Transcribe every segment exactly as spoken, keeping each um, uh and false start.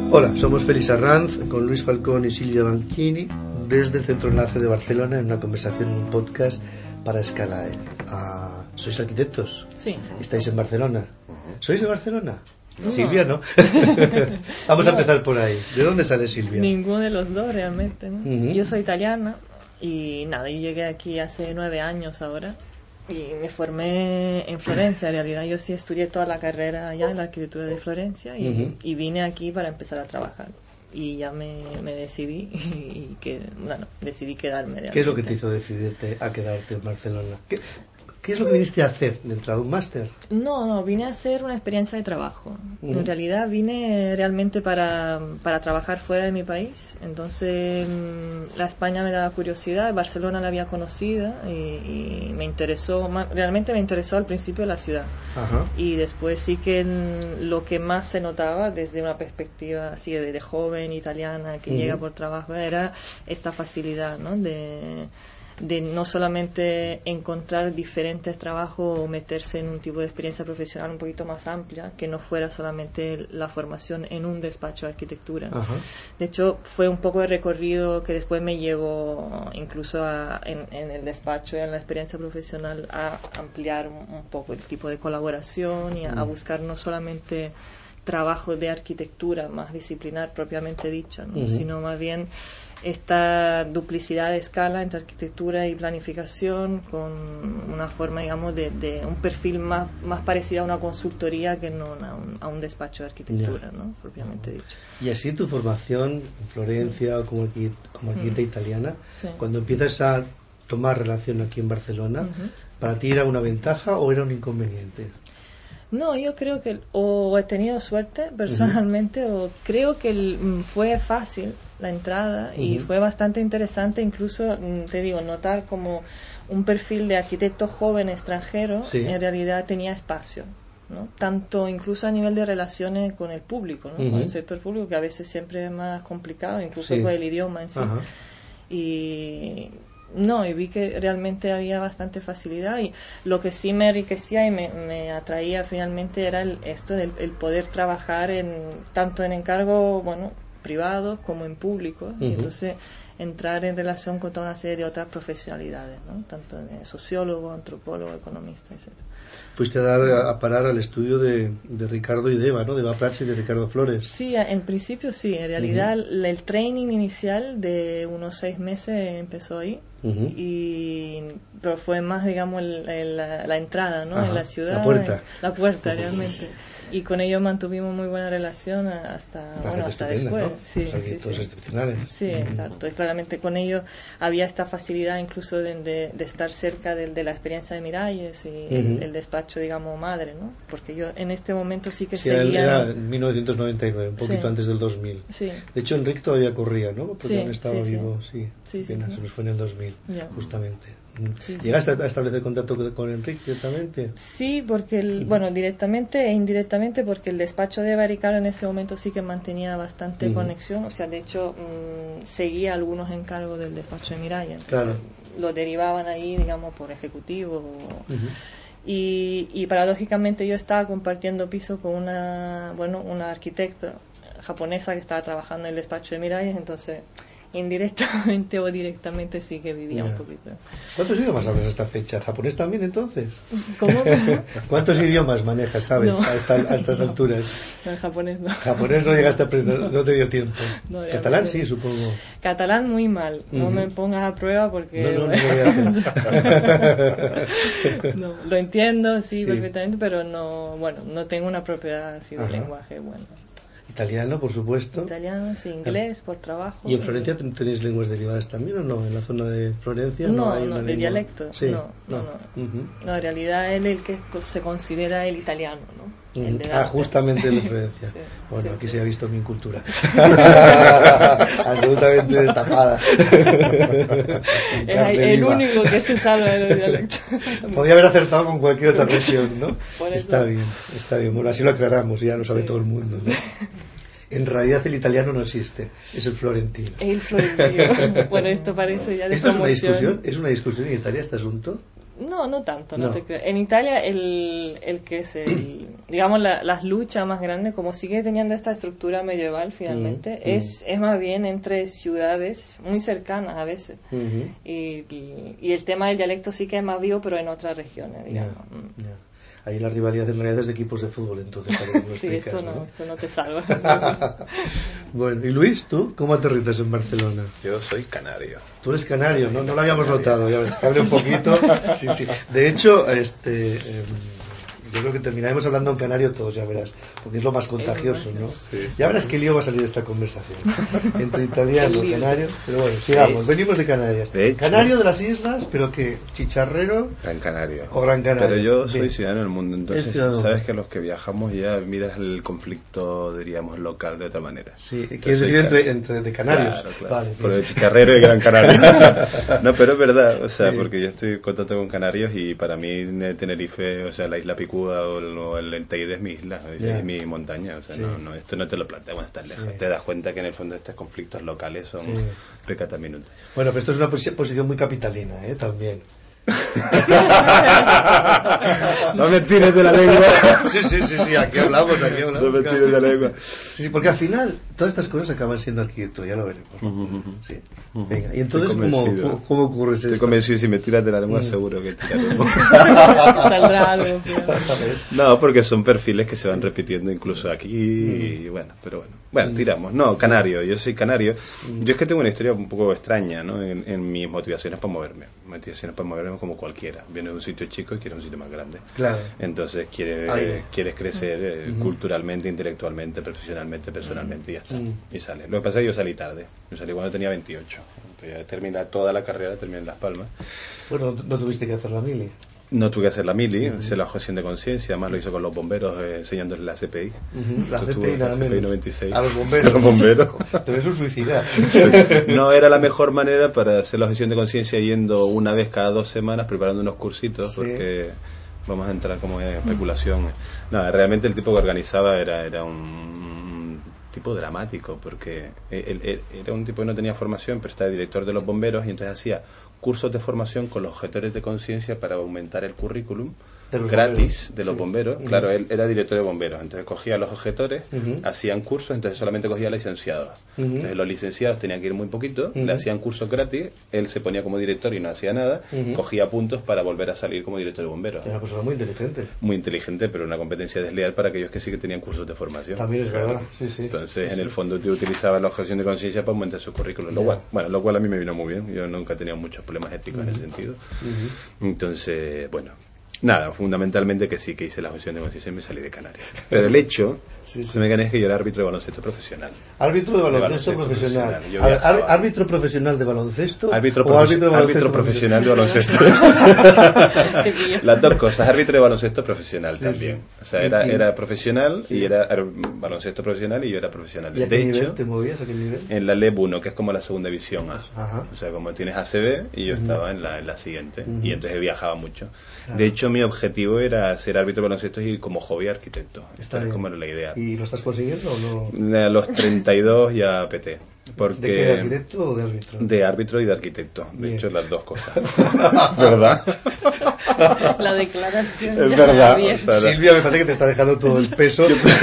Hola, somos Félix Arranz con Luis Falcón y Silvia Banchini desde el Centro Enlace de Barcelona en una conversación en un podcast para Scalae. Ah, ¿sois arquitectos? Sí. ¿Estáis en Barcelona? ¿Sois de Barcelona? No. Silvia, ¿no? Vamos no. a empezar por ahí. ¿De dónde sale Silvia? Ninguno de los dos realmente, ¿no? Uh-huh. Yo soy italiana y nada, yo llegué aquí hace nueve años ahora y me formé en Florencia. En realidad yo sí estudié toda la carrera allá en la arquitectura de Florencia y, uh-huh. y vine aquí para empezar a trabajar. Y ya me, me decidí y que, bueno, decidí quedarme. Realmente. ¿Qué es lo que te hizo decidirte a quedarte en Barcelona? ¿Qué, ¿Qué es lo que viniste a hacer dentro de un máster? No, no, vine a hacer una experiencia de trabajo. Uh-huh. En realidad vine realmente para, para trabajar fuera de mi país. Entonces la España me daba curiosidad, Barcelona la había conocido y, y me interesó, realmente me interesó al principio la ciudad. Uh-huh. Y después sí que lo que más se notaba desde una perspectiva así de, de joven italiana que uh-huh. llega por trabajo era esta facilidad, ¿no? de... de no solamente encontrar diferentes trabajos o meterse en un tipo de experiencia profesional un poquito más amplia, que no fuera solamente la formación en un despacho de arquitectura. Uh-huh. De hecho, fue un poco de recorrido que después me llevó incluso a, en, en el despacho y en la experiencia profesional a ampliar un, un poco el tipo de colaboración y a, uh-huh. a buscar no solamente trabajo de arquitectura más disciplinar propiamente dicha, ¿no? Uh-huh. sino más bien esta duplicidad de escala entre arquitectura y planificación con una forma, digamos, de, de un perfil más, más parecido a una consultoría que no a un, a un despacho de arquitectura, ¿no? Propiamente dicho. Y así tu formación en Florencia, como, arqui, como arquitecta mm. italiana, sí. cuando empiezas a tomar relación aquí en Barcelona, uh-huh. ¿para ti era una ventaja o era un inconveniente? No, yo creo que o he tenido suerte personalmente uh-huh. o creo que el, fue fácil la entrada uh-huh. y fue bastante interesante incluso, te digo, notar como un perfil de arquitecto joven extranjero sí. en realidad tenía espacio, ¿no? Tanto incluso a nivel de relaciones con el público, ¿no? uh-huh. con el sector público, que a veces siempre es más complicado, incluso sí. por el idioma en sí. Uh-huh. Y no, y vi que realmente había bastante facilidad y lo que sí me enriquecía y me, me atraía finalmente era el, esto del el poder trabajar en tanto en encargos, bueno, privados como en públicos, uh-huh. y entonces entrar en relación con toda una serie de otras profesionalidades, ¿no? Tanto de sociólogo, antropólogo, economista, etcétera. Fuiste a dar a, a parar al estudio de, de Ricardo y de Eva, ¿no? De Eva Prats y de Ricardo Flores. Sí, en principio sí. En realidad uh-huh. el, el training inicial de unos seis meses empezó ahí. Uh-huh. Y pero fue más, digamos, el, el, la, la entrada, ¿no? Ajá, en la ciudad. La puerta. La puerta, realmente. Y con ellos mantuvimos muy buena relación hasta, la bueno, hasta después. ¿no? Sí, Los sí, sí. excepcionales. Sí, uh-huh. exacto. Y claramente con ellos había esta facilidad incluso de, de, de estar cerca de, de la experiencia de Miralles y uh-huh. el, el despacho, digamos, madre, ¿no? Porque yo en este momento sí que sí, seguía... Era en mil novecientos noventa y nueve, un poquito sí. antes del dos mil. Sí. De hecho, Enrique todavía corría, ¿no? Porque sí, aún estaba sí, vivo, sí. Sí, sí, Apenas, sí. se nos fue en el dos mil, yeah. justamente. Sí, ¿Llegaste sí. a establecer contacto con Enrique directamente? Sí, porque el, bueno, directamente e indirectamente, porque el despacho de Eva y Ricardo en ese momento sí que mantenía bastante uh-huh. conexión, o sea, de hecho mmm, seguía algunos encargos del despacho de Miralles, claro. lo derivaban ahí, digamos, por ejecutivo. Uh-huh. y, y paradójicamente yo estaba compartiendo piso con una, bueno, una arquitecta japonesa que estaba trabajando en el despacho de Miralles, entonces indirectamente o directamente sí que vivía yeah. un poquito. ¿Cuántos idiomas hablas a esta fecha? ¿Japonés también entonces? ¿Cómo? ¿Cuántos idiomas manejas, sabes, no. a, esta, a estas alturas? No, el japonés no. Japonés no llegaste a aprender, no te dio tiempo. No, ¿Catalán sí, supongo? Catalán muy mal, no uh-huh. me pongas a prueba porque... No, no, no lo voy a hacer. No, lo entiendo, sí, sí, perfectamente, pero no, bueno, no tengo una propiedad así de Ajá. lenguaje, bueno. Italiano, por supuesto. Italiano, sí, inglés, por trabajo. ¿Y en Florencia y... tenéis lenguas derivadas también o no? ¿En la zona de Florencia no, no hay no, una de lengua? dialecto, sí. no, no, no. No. Uh-huh. no, en realidad él es el que se considera el italiano, ¿no? Uh-huh. El de ah, justamente en Florencia. sí, bueno, sí, aquí sí. se ha visto mi cultura. Absolutamente destapada. Es el único que se salva de los dialectos. Podría haber acertado con cualquier otra región, ¿no? Por está eso. bien, está bien. Bueno, así lo aclaramos, ya lo sabe sí. todo el mundo, ¿no? En realidad el italiano no existe, es el florentino. El florentino. Bueno, esto parece ya de ¿Esto promoción. es una discusión? ¿Es una discusión en Italia este asunto? No, no tanto, no, No. te creo. En Italia el, el que es el, digamos, la, las luchas más grandes, como sigue teniendo esta estructura medieval finalmente, Mm, es, es más bien entre ciudades muy cercanas a veces. Ujú. Y, y, y el tema del dialecto sí que es más vivo, pero en otras regiones, digamos. Ya, ya. Ahí la rivalidad en realidad es de equipos de fútbol, entonces. Para que me lo Sí, explicas, eso no, eso no te salva. Bueno, y Luis, ¿tú cómo aterrizas en Barcelona? Yo soy canario. Tú eres canario, ¿no? No lo habíamos notado, ya ves, que hablé un poquito. Sí, sí. De hecho, este, eh, yo creo que terminaremos hablando en canario todos, ya verás, porque es lo más contagioso, ¿no? Sí. Ya verás qué lío va a salir de esta conversación. Entre italiano, Qué lío. canario, pero bueno, sigamos, venimos de Canarias. De hecho. Canario de las islas, pero que chicharrero Gran Canario. o Gran Canaria. Pero yo soy Bien. ciudadano del mundo, Es entonces ciudadano. sabes que los que viajamos ya miras el conflicto, diríamos, local de otra manera. Sí, Yo quieres soy decir entre, ca- entre de canarios. Claro, claro. Vale, Por bien. el chicharrero y Gran Canaria. No, pero es verdad, o sea, Sí. porque yo estoy en contacto con canarios y para mí eh, Tenerife, o sea, la isla Picuda o el, o el Teide es mi isla, es, Ya. es mi montaña, o sea, Sí. no, no, esto no te lo plantea cuando estás lejos. Sí. Te das cuenta que en el fondo estos conflictos locales son Sí. pecata minuta. Bueno, pero esto es una posi- posición muy capitalina, ¿eh? También. No me tires de la lengua. Sí, sí, sí, sí, aquí hablamos, aquí hablamos. No me tires de la lengua. Sí, sí, porque al final todas estas cosas acaban siendo arquitecto, ya lo veremos. Ujú, ujú. Sí. Ujú. Venga, y entonces, Estoy ¿cómo, convencido. cómo, cómo ocurre eso? Estoy convencido, si me tiras de la lengua Mm. seguro que tiraremos. Saldrá algo. tío. No, porque son perfiles que se van repitiendo incluso aquí y bueno, pero bueno. Bueno, tiramos. No, canario, yo soy canario. Yo es que tengo una historia un poco extraña, ¿no? En, en mis motivaciones para moverme. Motivaciones para moverme como cualquiera. Viene de un sitio chico y quiere un sitio más grande. Claro. Entonces quiere, Ahí. quieres crecer eh, Ujú. culturalmente, intelectualmente, profesionalmente, personalmente y ya está. Mm. Y sale. Lo que pasa es que yo salí tarde. Yo salí cuando tenía veintiocho. Entonces ya terminé toda la carrera, terminé en Las Palmas. Bueno, no, no tuviste que hacer la mili. No tuve que hacer la mili, hice la objeción de conciencia, además lo hice con los bomberos eh, enseñándoles la C P I. Ujú, la Esto C estuvo P I en nada la C P I menos. noventa y seis. A los bomberos. A los bomberos. Pero es un suicida. No era la mejor manera para hacer la objeción de conciencia yendo una vez cada dos semanas preparando unos cursitos, Sí. porque vamos a entrar como en especulación. No, realmente el tipo que organizaba era, era un tipo dramático, porque él, él- era un tipo que no tenía formación, pero estaba director de los bomberos y entonces hacía cursos de formación con los objetores de conciencia para aumentar el currículum De los gratis bomberos. de los Sí. bomberos. Ujú. Claro, él era director de bomberos, entonces cogía a los objetores, Ujú. hacían cursos, entonces solamente cogía licenciados. Ujú. Entonces los licenciados tenían que ir muy poquito, Ujú. le hacían cursos gratis, él se ponía como director y no hacía nada, Ujú. cogía puntos para volver a salir como director de bomberos. Es una persona muy inteligente. Muy inteligente, pero una competencia desleal para aquellos que sí que tenían cursos de formación. También es Claro. verdad, sí, sí. Entonces, Sí, en sí. el fondo, te utilizaba la objeción de conciencia para aumentar su currículum. Lo Ya. cual, bueno, lo cual a mí me vino muy bien. Yo nunca he tenido muchos problemas éticos en ese sentido. Ujú. Entonces, bueno, nada, fundamentalmente que sí, que hice la objeción de conciencia y me salí de Canarias. Pero el hecho, Sí, sí. se me gané es que yo era árbitro de baloncesto profesional. Árbitro de baloncesto, baloncesto profesional. profesional. Yo A ver, viajaba. ar- árbitro profesional de baloncesto. Árbitro, o profe- árbitro de baloncesto árbitro profesional de baloncesto. Qué lío. Las dos cosas, árbitro de baloncesto profesional Sí, también. sí. O sea, era, Y- era profesional sí. y era ar- baloncesto profesional y yo era profesional. ¿Y a De qué nivel hecho, te movías? ¿A qué nivel? en la L E B uno, que es como la segunda división A. Ajá. O sea, como tienes A C B y yo estaba en la, en la siguiente. Ujú. Y entonces viajaba mucho. Claro. De hecho, mi objetivo era ser árbitro de baloncesto y como hobby arquitecto. Está Esta es bien. como era la idea. ¿Y lo estás consiguiendo o no? A los treinta y dos ya peté. Porque ¿De qué? ¿De arquitecto o de árbitro? de árbitro y de arquitecto. De Bien. hecho, las dos cosas. ¿Verdad? La declaración. Es ya verdad, abierta. o sea, Silvia me parece que te está dejando todo el peso.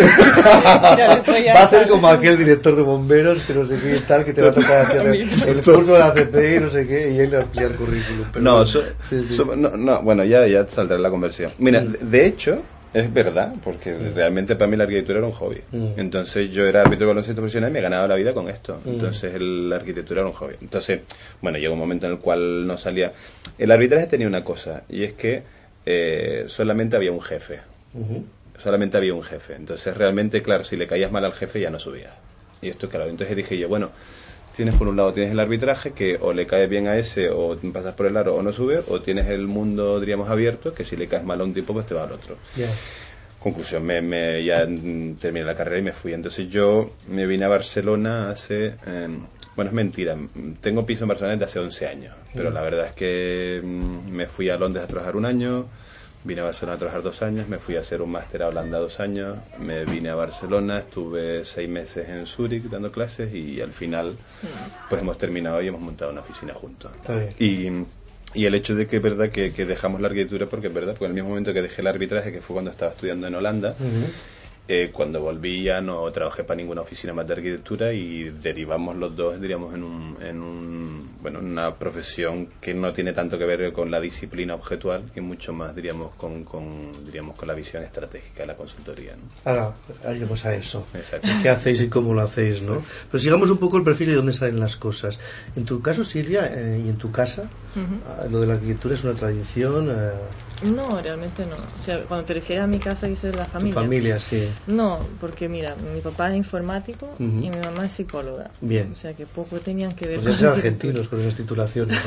Ya le estoy Va a hacer ya- como aquel director de bomberos que no sé qué y tal, que te va a tocar hacer el, el curso de la C P I y no sé qué, y él ampliar el currículum. Pero No, bueno, so- sí, sí. so- no, no, bueno, ya, ya saldrá la conversión. Mira, Mm. de, de hecho, es verdad, porque realmente para mí la arquitectura era un hobby. Mm. Entonces yo era árbitro de baloncesto profesional y me ganaba la vida con esto. Mm. Entonces el- la arquitectura era un hobby. Entonces, bueno, llegó un momento en el cual no salía. El arbitraje tenía una cosa, y es que eh, solamente había un jefe. Ujú. Solamente había un jefe. Entonces realmente, claro, si le caías mal al jefe ya no subías. Y esto, claro, entonces dije yo, bueno, tienes por un lado tienes el arbitraje, que o le caes bien a ese o pasas por el aro o no subes, o tienes el mundo, diríamos, abierto, que si le caes mal a un tipo pues te va al otro. Ya. Conclusión, me, me- ya mm, terminé la carrera y me fui. Entonces yo me vine a Barcelona hace... eh, bueno, es mentira, tengo piso en Barcelona desde hace once años, pero Mm. la verdad es que mm, me fui a Londres a trabajar un año, vine a Barcelona a trabajar dos años, me fui a hacer un máster a Holanda dos años, me vine a Barcelona, estuve seis meses en Zúrich dando clases y al final pues hemos terminado y hemos montado una oficina juntos. Está bien. Y, Y el hecho de que es verdad que, que dejamos la arquitectura, porque es verdad, porque en el mismo momento que dejé el arbitraje, que fue cuando estaba estudiando en Holanda, uh-huh. eh, cuando volví ya no trabajé para ninguna oficina más de arquitectura y derivamos los dos, diríamos, en un, en un bueno, en una profesión que no tiene tanto que ver con la disciplina objetual y mucho más, diríamos, con, con diríamos con la visión estratégica de la consultoría, ¿no? Ahora, iremos a eso. Exacto. ¿Qué hacéis y cómo lo hacéis, no? Sí. Pero sigamos un poco el perfil y dónde salen las cosas. En tu caso, Silvia, eh, y en tu casa, uh-huh. lo de la arquitectura es una tradición. Eh... No, realmente no. O sea, cuando te refieres a mi casa, dices la familia. Tu familia, sí. No, porque mira, mi papá es informático uh-huh. y mi mamá es psicóloga. Bien. O sea, que poco tenían que ver. Pues ya ser argentinos con esas titulaciones.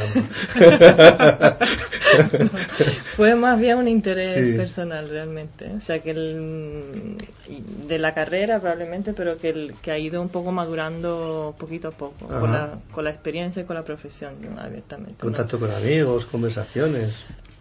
Fue más bien un interés sí. personal, realmente. O sea, que el, de la carrera probablemente, pero que, el, que ha ido un poco madurando poquito a poco, con la, con la experiencia y con la profesión, abiertamente. Contacto ¿no? con amigos, conversaciones.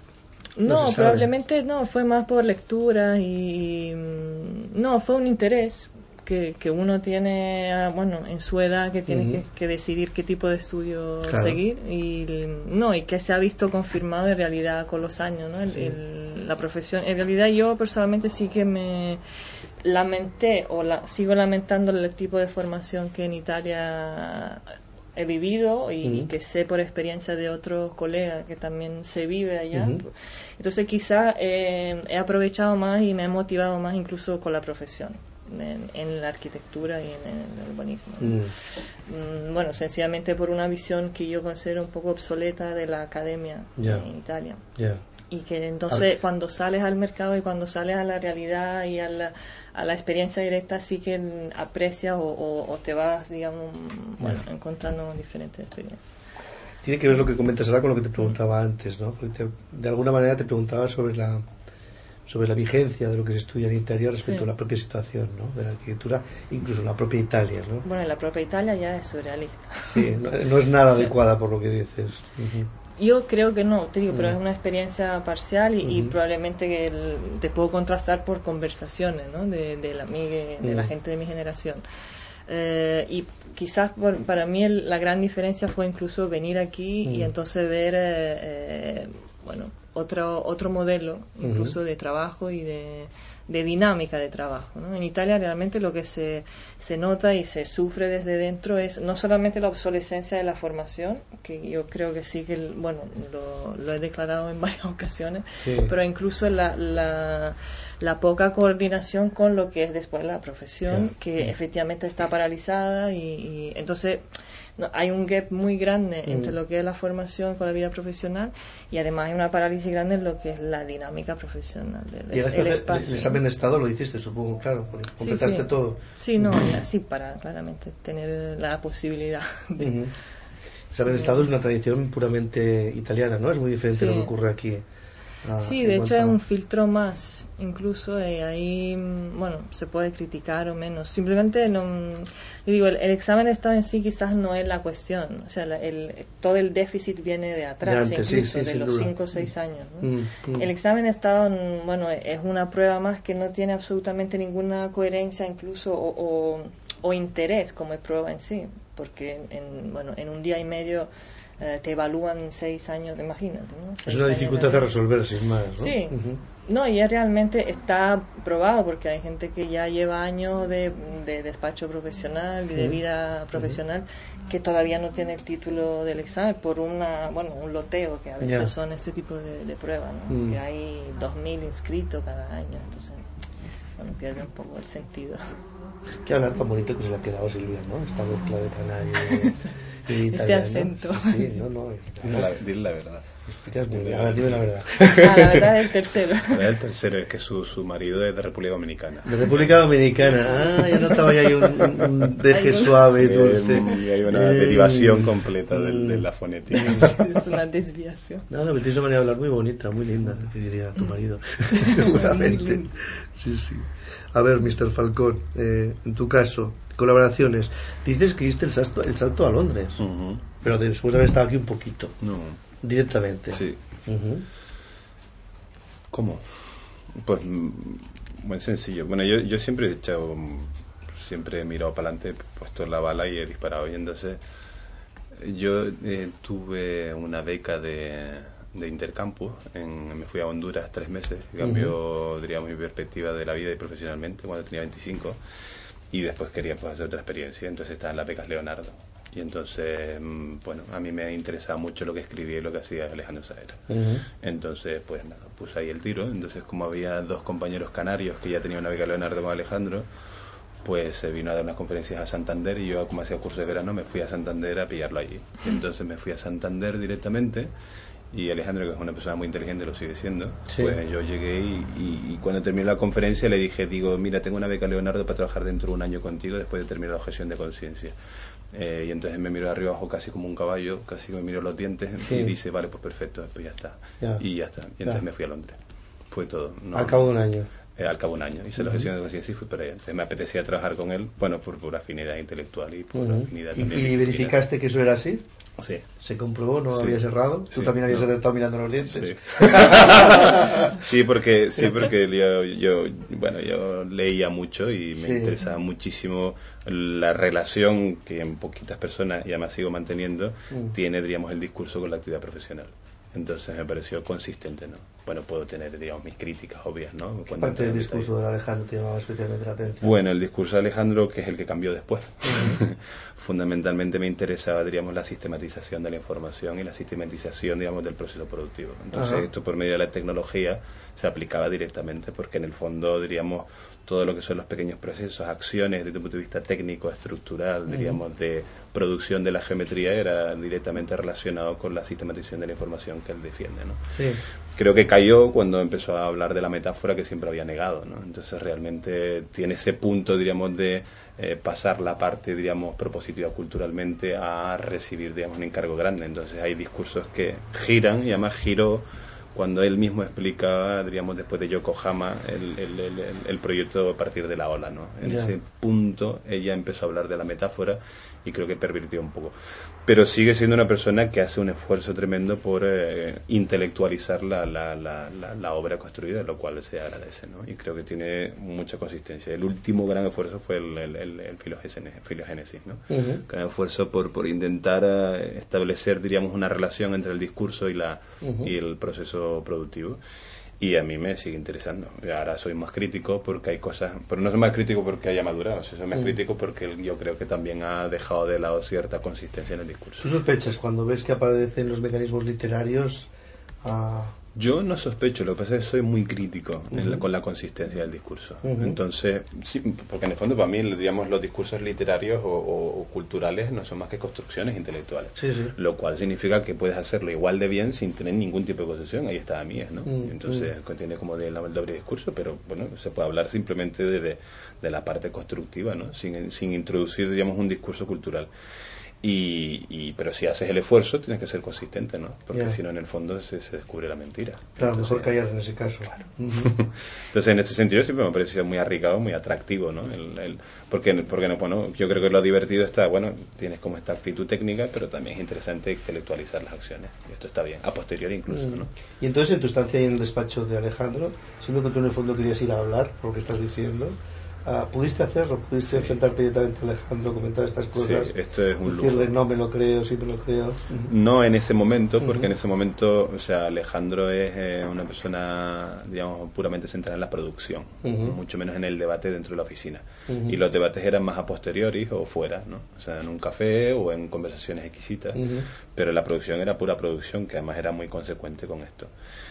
No, no probablemente no, fue más por lectura y no, fue un interés que, que uno tiene, bueno, en su edad, que tiene uh-huh. que, que decidir qué tipo de estudio claro. seguir y no, y que se ha visto confirmado en realidad con los años, ¿no? El, sí. el, la profesión, en realidad yo personalmente sí que me lamenté o la, sigo lamentando el tipo de formación que en Italia he vivido y, uh-huh. y que sé por experiencia de otros colegas que también se vive allá. Uh-huh. Entonces quizás eh, he aprovechado más y me he motivado más incluso con la profesión en, en la arquitectura y en, en el urbanismo. Uh-huh. Mm, bueno, sencillamente por una visión que yo considero un poco obsoleta de la academia yeah. en Italia. Yeah. Y que entonces ah. cuando sales al mercado y cuando sales a la realidad y a la, a la experiencia directa sí que aprecias o, o, o te vas, digamos, bueno, yeah. encontrando diferentes experiencias. Tiene que ver lo que comentas ahora con lo que te preguntaba antes, ¿no? Porque te, de alguna manera te preguntaba sobre la sobre la vigencia de lo que se estudia en Italia respecto sí. a la propia situación, ¿no? De la arquitectura, incluso en la propia Italia, ¿no? Bueno, en la propia Italia ya es surrealista. Sí, no, no es nada sí. adecuada por lo que dices. Uh-huh. Yo creo que no, te digo, pero uh-huh. es una experiencia parcial y, uh-huh. y probablemente que el, te puedo contrastar por conversaciones, ¿no? De, de, la, de uh-huh. la gente de mi generación. Eh, y quizás por, para mí el, la gran diferencia fue incluso venir aquí uh-huh. y entonces ver, eh, eh, bueno, otro otro modelo incluso uh-huh. de trabajo y de, de dinámica de trabajo, ¿no? En Italia realmente lo que se, se nota y se sufre desde dentro es no solamente la obsolescencia de la formación, que yo creo que sí que, bueno, lo, lo he declarado en varias ocasiones, sí. pero incluso la, la, la poca coordinación con lo que es después la profesión, sí. que sí. efectivamente está paralizada y, y entonces no, hay un gap muy grande mm. entre lo que es la formación con la vida profesional y además hay una parálisis grande en lo que es la dinámica profesional. El, el espacio. El examen de estado lo hiciste, supongo, claro, completaste sí, sí. todo. Sí, no, sí, para claramente tener la posibilidad de... Uh-huh. El examen de estado es una tradición puramente italiana, ¿no? Es muy diferente sí. de lo que ocurre aquí. Ah, sí, de hecho es un filtro más, incluso eh, ahí, bueno, se puede criticar o menos. Simplemente, no, yo digo, el, el examen de estado en sí quizás no es la cuestión. O sea, la, el, todo el déficit viene de atrás, de antes, incluso, sí, sí, de los cinco o seis años, ¿no? Mm, mm. El examen de estado, bueno, es una prueba más que no tiene absolutamente ninguna coherencia, incluso, o, o, o interés como es prueba en sí. Porque, en, bueno, en un día y medio... Eh, te evalúan seis años, imagínate, ¿no? Es una dificultad de resolver, sin más, ¿no? Sí, uh-huh. no, y realmente está probado porque hay gente que ya lleva años de, de despacho profesional y de vida profesional uh-huh. que todavía no tiene el título del examen por una, bueno, un loteo que a veces yeah. son este tipo de, de pruebas, ¿no? Uh-huh. Que hay dos mil inscritos cada año, entonces, bueno, pierde un poco el sentido. Qué hablar tan bonito que se le ha quedado a Silvia, ¿no? Esta mezcla de canario y, y este acento. Sí, no, no. Dile la, dile la verdad. Explicas muy bien. A ver, dime la verdad. Ah, la verdad es el tercero. La verdad es el tercero, es que su, su marido es de República Dominicana. De República Dominicana. Ah, ya notaba ya hay un, un deje suave y dulce. Y hay una derivación completa de, de la fonética. Es una desviación. No, no, pero tienes una manera de hablar muy bonita, muy linda, que diría tu marido. Seguramente. Sí, sí. A ver, mister Falcón, eh, en tu caso, colaboraciones. Dices que hiciste el salto, el salto a Londres, uh-huh. pero después de haber estado aquí un poquito. No. Directamente. Sí. Uh-huh. ¿Cómo? Pues muy sencillo. Bueno, yo, yo siempre he echado, siempre he mirado para adelante, he puesto la bala y he disparado. Y entonces yo eh, tuve una beca de, de intercampus. En, me fui a Honduras tres meses, que cambió, uh-huh. diríamos, mi perspectiva de la vida y profesionalmente cuando tenía veinticinco. Y después quería pues, hacer otra experiencia, entonces estaba en las becas Leonardo. Y entonces, bueno, a mí me interesaba mucho lo que escribía y lo que hacía Alejandro Saera. Uh-huh. Entonces, pues nada, puse ahí el tiro. Entonces, como había dos compañeros canarios que ya tenían una beca Leonardo con Alejandro, pues se vino a dar unas conferencias a Santander y yo, como hacía curso de verano, me fui a Santander a pillarlo allí. Entonces me fui a Santander directamente y Alejandro, que es una persona muy inteligente, lo sigue siendo, sí. Pues yo llegué y, y, y cuando terminé la conferencia le dije, digo, mira, tengo una beca Leonardo para trabajar dentro de un año contigo después de terminar la objeción de conciencia. Eh, y entonces me miró de arriba abajo casi como un caballo, casi me miró los dientes, sí. Y dice, vale, pues perfecto, pues ya está. Ya. Y ya está. Y entonces ya. Me fui a Londres. Fue todo. No, al cabo de un año. Eh, al cabo de un año. Hice uh-huh. la objeción de conciencia y fui para allá. Entonces me apetecía trabajar con él, bueno, por, por afinidad intelectual y por uh-huh. afinidad ¿Y, también. ¿Y verificaste que eso era así? Sí. ¿Se comprobó? ¿No sí. habías errado? ¿Tú sí. también habías no. estado mirando los dientes? Sí, sí porque, sí, porque yo, yo, bueno, yo leía mucho y me sí. interesaba muchísimo la relación que en poquitas personas, y además sigo manteniendo, uh-huh. tiene, diríamos, el discurso con la actividad profesional. Entonces me pareció consistente, ¿no? Bueno, puedo tener, digamos, mis críticas obvias, ¿no? ¿Qué parte del discurso de Alejandro te llamaba especialmente la atención? Bueno, el discurso de Alejandro, que es el que cambió después. Uh-huh. Fundamentalmente me interesaba, diríamos, la sistematización de la información y la sistematización, digamos, del proceso productivo. Entonces, uh-huh. esto por medio de la tecnología se aplicaba directamente, porque en el fondo, diríamos, todo lo que son los pequeños procesos, acciones desde un punto de vista técnico, estructural, uh-huh. diríamos, de producción de la geometría, era directamente relacionado con la sistematización de la información que él defiende, ¿no? Sí. Creo que cayó cuando empezó a hablar de la metáfora que siempre había negado, ¿no? Entonces realmente tiene ese punto, diríamos, de eh, pasar la parte, diríamos, propositiva culturalmente a recibir, digamos, un encargo grande. Entonces hay discursos que giran y además giró cuando él mismo explicaba, diríamos, después de Yokohama, el, el, el, el proyecto a partir de la ola, ¿no? En yeah. ese punto ella empezó a hablar de la metáfora y creo que pervirtió un poco. Pero sigue siendo una persona que hace un esfuerzo tremendo por eh, intelectualizar la, la, la, la, la obra construida, lo cual se agradece, ¿no? Y creo que tiene mucha consistencia. El último gran esfuerzo fue el, el, el, el filogénesis, ¿no? Uh-huh. Gran esfuerzo por, por intentar uh, establecer, diríamos, una relación entre el discurso y, la, uh-huh. y el proceso productivo. Y a mí me sigue interesando. Ahora soy más crítico porque hay cosas, pero no soy más crítico porque haya madurado, soy más mm. crítico porque yo creo que también ha dejado de lado cierta consistencia en el discurso. ¿Tú sospechas cuando ves que aparecen los mecanismos literarios? Uh... Yo no sospecho, lo que pasa es que soy muy crítico uh-huh. en la, con la consistencia del discurso. Uh-huh. Entonces, sí, porque en el fondo para mí, digamos, los discursos literarios o, o, o culturales no son más que construcciones intelectuales. Sí, sí. Lo cual significa que puedes hacerlo igual de bien sin tener ningún tipo de concesión. Ahí está la mía, ¿no? Uh-huh. Entonces, contiene como de la, el doble discurso, pero bueno, se puede hablar simplemente de, de, de la parte constructiva, ¿no? Sin, sin introducir, digamos, un discurso cultural. Y, y pero si haces el esfuerzo tienes que ser consistente, ¿no? Porque yeah. si no, en el fondo se, se descubre la mentira. Claro, entonces, mejor callar en ese caso. Claro. Uh-huh. Entonces, en este sentido siempre me ha parecido muy arriesgado, muy atractivo, ¿no? El, el, porque, porque no, bueno, yo creo que lo divertido está, bueno, tienes como esta actitud técnica, pero también es interesante intelectualizar las acciones. Y esto está bien, a posteriori incluso, uh-huh. ¿no? Y entonces, en tu estancia ahí en el despacho de Alejandro, siendo que tú en el fondo querías ir a hablar, por lo que estás diciendo, Uh, ¿pudiste hacerlo? ¿Pudiste sí. enfrentarte directamente a Alejandro, comentar estas cosas? Sí, esto es un decirle, lujo. no me lo creo, sí me lo creo. Uh-huh. No en ese momento, porque uh-huh. en ese momento, o sea, Alejandro es eh, una persona, digamos, puramente centrada en la producción, uh-huh. mucho menos en el debate dentro de la oficina. Uh-huh. Y los debates eran más a posteriori o fuera, ¿no? O sea, en un café o en conversaciones exquisitas, uh-huh. pero la producción era pura producción, que además era muy consecuente con esto.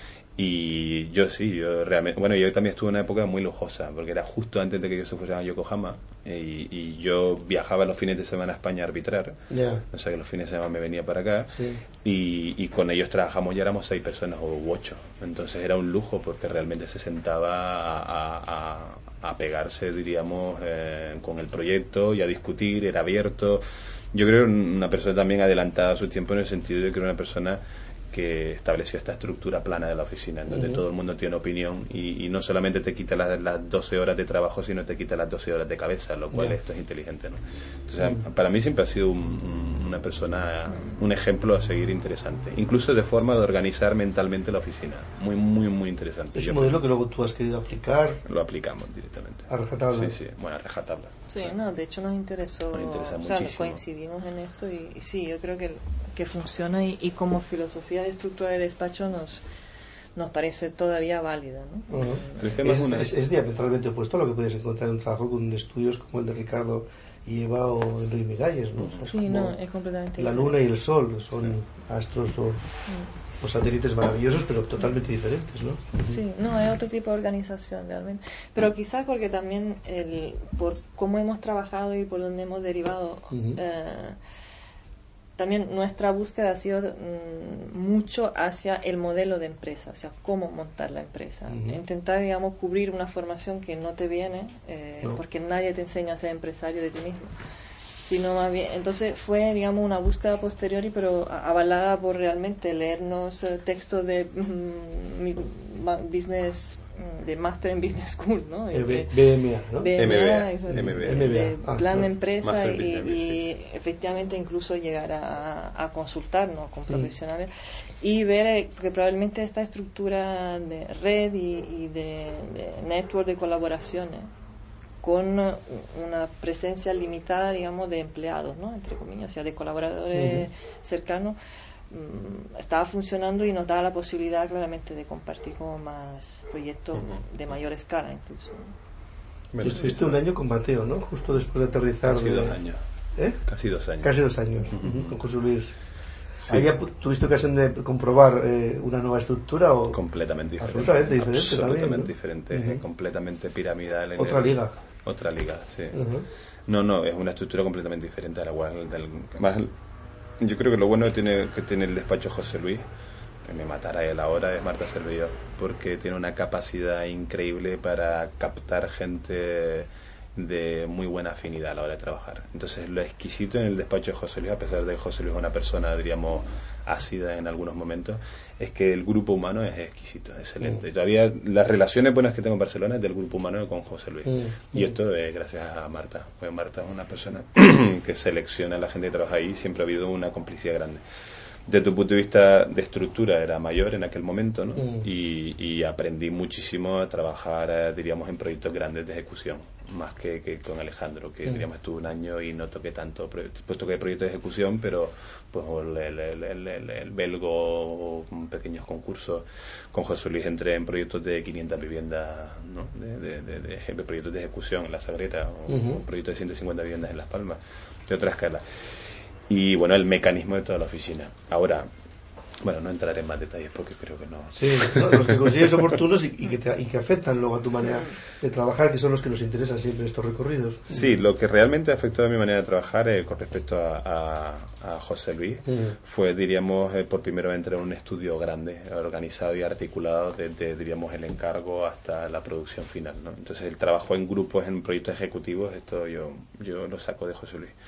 Y yo sí, yo realmente, bueno, yo también estuve en una época muy lujosa, porque era justo antes de que yo se fuera a Yokohama, y, y yo viajaba los fines de semana a España a arbitrar, yeah. o sea que los fines de semana me venía para acá, sí. y, y con ellos trabajamos, ya éramos seis personas o ocho, entonces era un lujo porque realmente se sentaba a, a, a pegarse, diríamos, eh, con el proyecto y a discutir, era abierto. Yo creo que una persona también adelantada a su tiempo en el sentido de que era una persona que estableció esta estructura plana de la oficina, en donde uh-huh. todo el mundo tiene opinión y, y no solamente te quita las, las doce horas de trabajo, sino te quita las doce horas de cabeza, lo cual yeah. esto es inteligente, ¿no? Entonces, uh-huh. para mí siempre ha sido un, un, una persona, un ejemplo a seguir interesante, incluso de forma de organizar mentalmente la oficina, muy, muy, muy interesante. ¿Es un modelo que luego tú has querido aplicar? Lo aplicamos directamente. ¿A rajatabla? Sí, sí, bueno, a rajatabla. Sí, no, de hecho nos interesó, nos interesa o sea, coincidimos en esto y, y sí, yo creo que el, que funciona y, y como filosofía de estructura de despacho nos nos parece todavía válida, ¿no? Uh-huh. es, es, es diametralmente opuesto a lo que puedes encontrar en un trabajo con estudios como el de Ricardo y Eva o Enrique Miralles, ¿no? O sea, sí, no, es completamente la diferente. luna y el sol son sí. astros o, mm. o satélites maravillosos, pero totalmente diferentes, ¿no? Sí, no, es otro tipo de organización realmente. Pero quizás porque también el, por cómo hemos trabajado y por dónde hemos derivado, uh-huh. eh, también nuestra búsqueda ha sido mmm, mucho hacia el modelo de empresa, o sea, cómo montar la empresa. Uh-huh. Intentar, digamos, cubrir una formación que no te viene, eh, no. porque nadie te enseña a ser empresario de ti mismo. Sino más bien, entonces fue, digamos, una búsqueda posteriori, pero avalada por realmente leernos eh, textos de mm, business, de Master en Business School, ¿no? B M A, ¿no? B M A, M B A, de ah, plan no. de empresa y, Business, y sí. efectivamente incluso llegar a, a consultarnos con profesionales sí. y ver que probablemente esta estructura de red y, y de, de network de colaboraciones con una presencia limitada, digamos, de empleados, ¿no? Entre comillas, o sea, de colaboradores uh-huh. cercanos, um, estaba funcionando y nos daba la posibilidad claramente de compartir como más proyectos uh-huh. de mayor escala incluso. Bueno, estuviste un año con Mateo, ¿no? Justo después de aterrizar. Casi de... dos años. ¿Eh? Casi dos años. Casi dos años, uh-huh. con José Luis. Sí. ¿Ahí tuviste ocasión de comprobar eh, una nueva estructura? O... Completamente diferente. Absolutamente diferente. Absolutamente también, ¿no? diferente, uh-huh. eh, completamente piramidal. En Otra el... liga. Otra liga, sí. Uh-huh. No, no, es una estructura completamente diferente a la cual... Del... Más, yo creo que lo bueno que tiene, que tiene el despacho José Luis, que me matará él ahora, es Marta Cervelló, porque tiene una capacidad increíble para captar gente de muy buena afinidad a la hora de trabajar. Entonces, lo exquisito en el despacho de José Luis, a pesar de que José Luis es una persona, diríamos, ácida en algunos momentos, es que el grupo humano es exquisito, es excelente. Mm. Todavía las relaciones buenas que tengo en Barcelona es del grupo humano con José Luis. Mm. Y esto es gracias a Marta. Pues Marta es una persona que selecciona a la gente que trabaja ahí, siempre ha habido una complicidad grande. Desde tu punto de vista de estructura era mayor en aquel momento, ¿no? Mm. Y, y aprendí muchísimo a trabajar, diríamos, en proyectos grandes de ejecución, más que, que con Alejandro, que mm. diríamos estuve un año y no toqué tanto, pues toqué proyectos de ejecución, pero pues el, el, el, el, el belgo, pequeños concursos. Con José Luis entré en proyectos de quinientas viviendas, ¿no? de, de, de, de, de proyectos de ejecución en La Sagrera, o uh-huh. un proyecto de ciento cincuenta viviendas en Las Palmas, de otra escala. Y bueno, el mecanismo de toda la oficina. Ahora, bueno, no entraré en más detalles porque creo que no. Sí, ¿no? Los que consigues oportunos y, y, que te, y que afectan luego a tu manera de trabajar, que son los que nos interesan siempre estos recorridos. Sí, lo que realmente afectó a mi manera de trabajar eh, con respecto a, a, a José Luis mm. fue, diríamos, eh, por primera vez entrar en un estudio grande, organizado y articulado desde, diríamos, el encargo hasta la producción final, ¿no? Entonces, el trabajo en grupos, en proyectos ejecutivos, esto yo, yo lo saco de José Luis.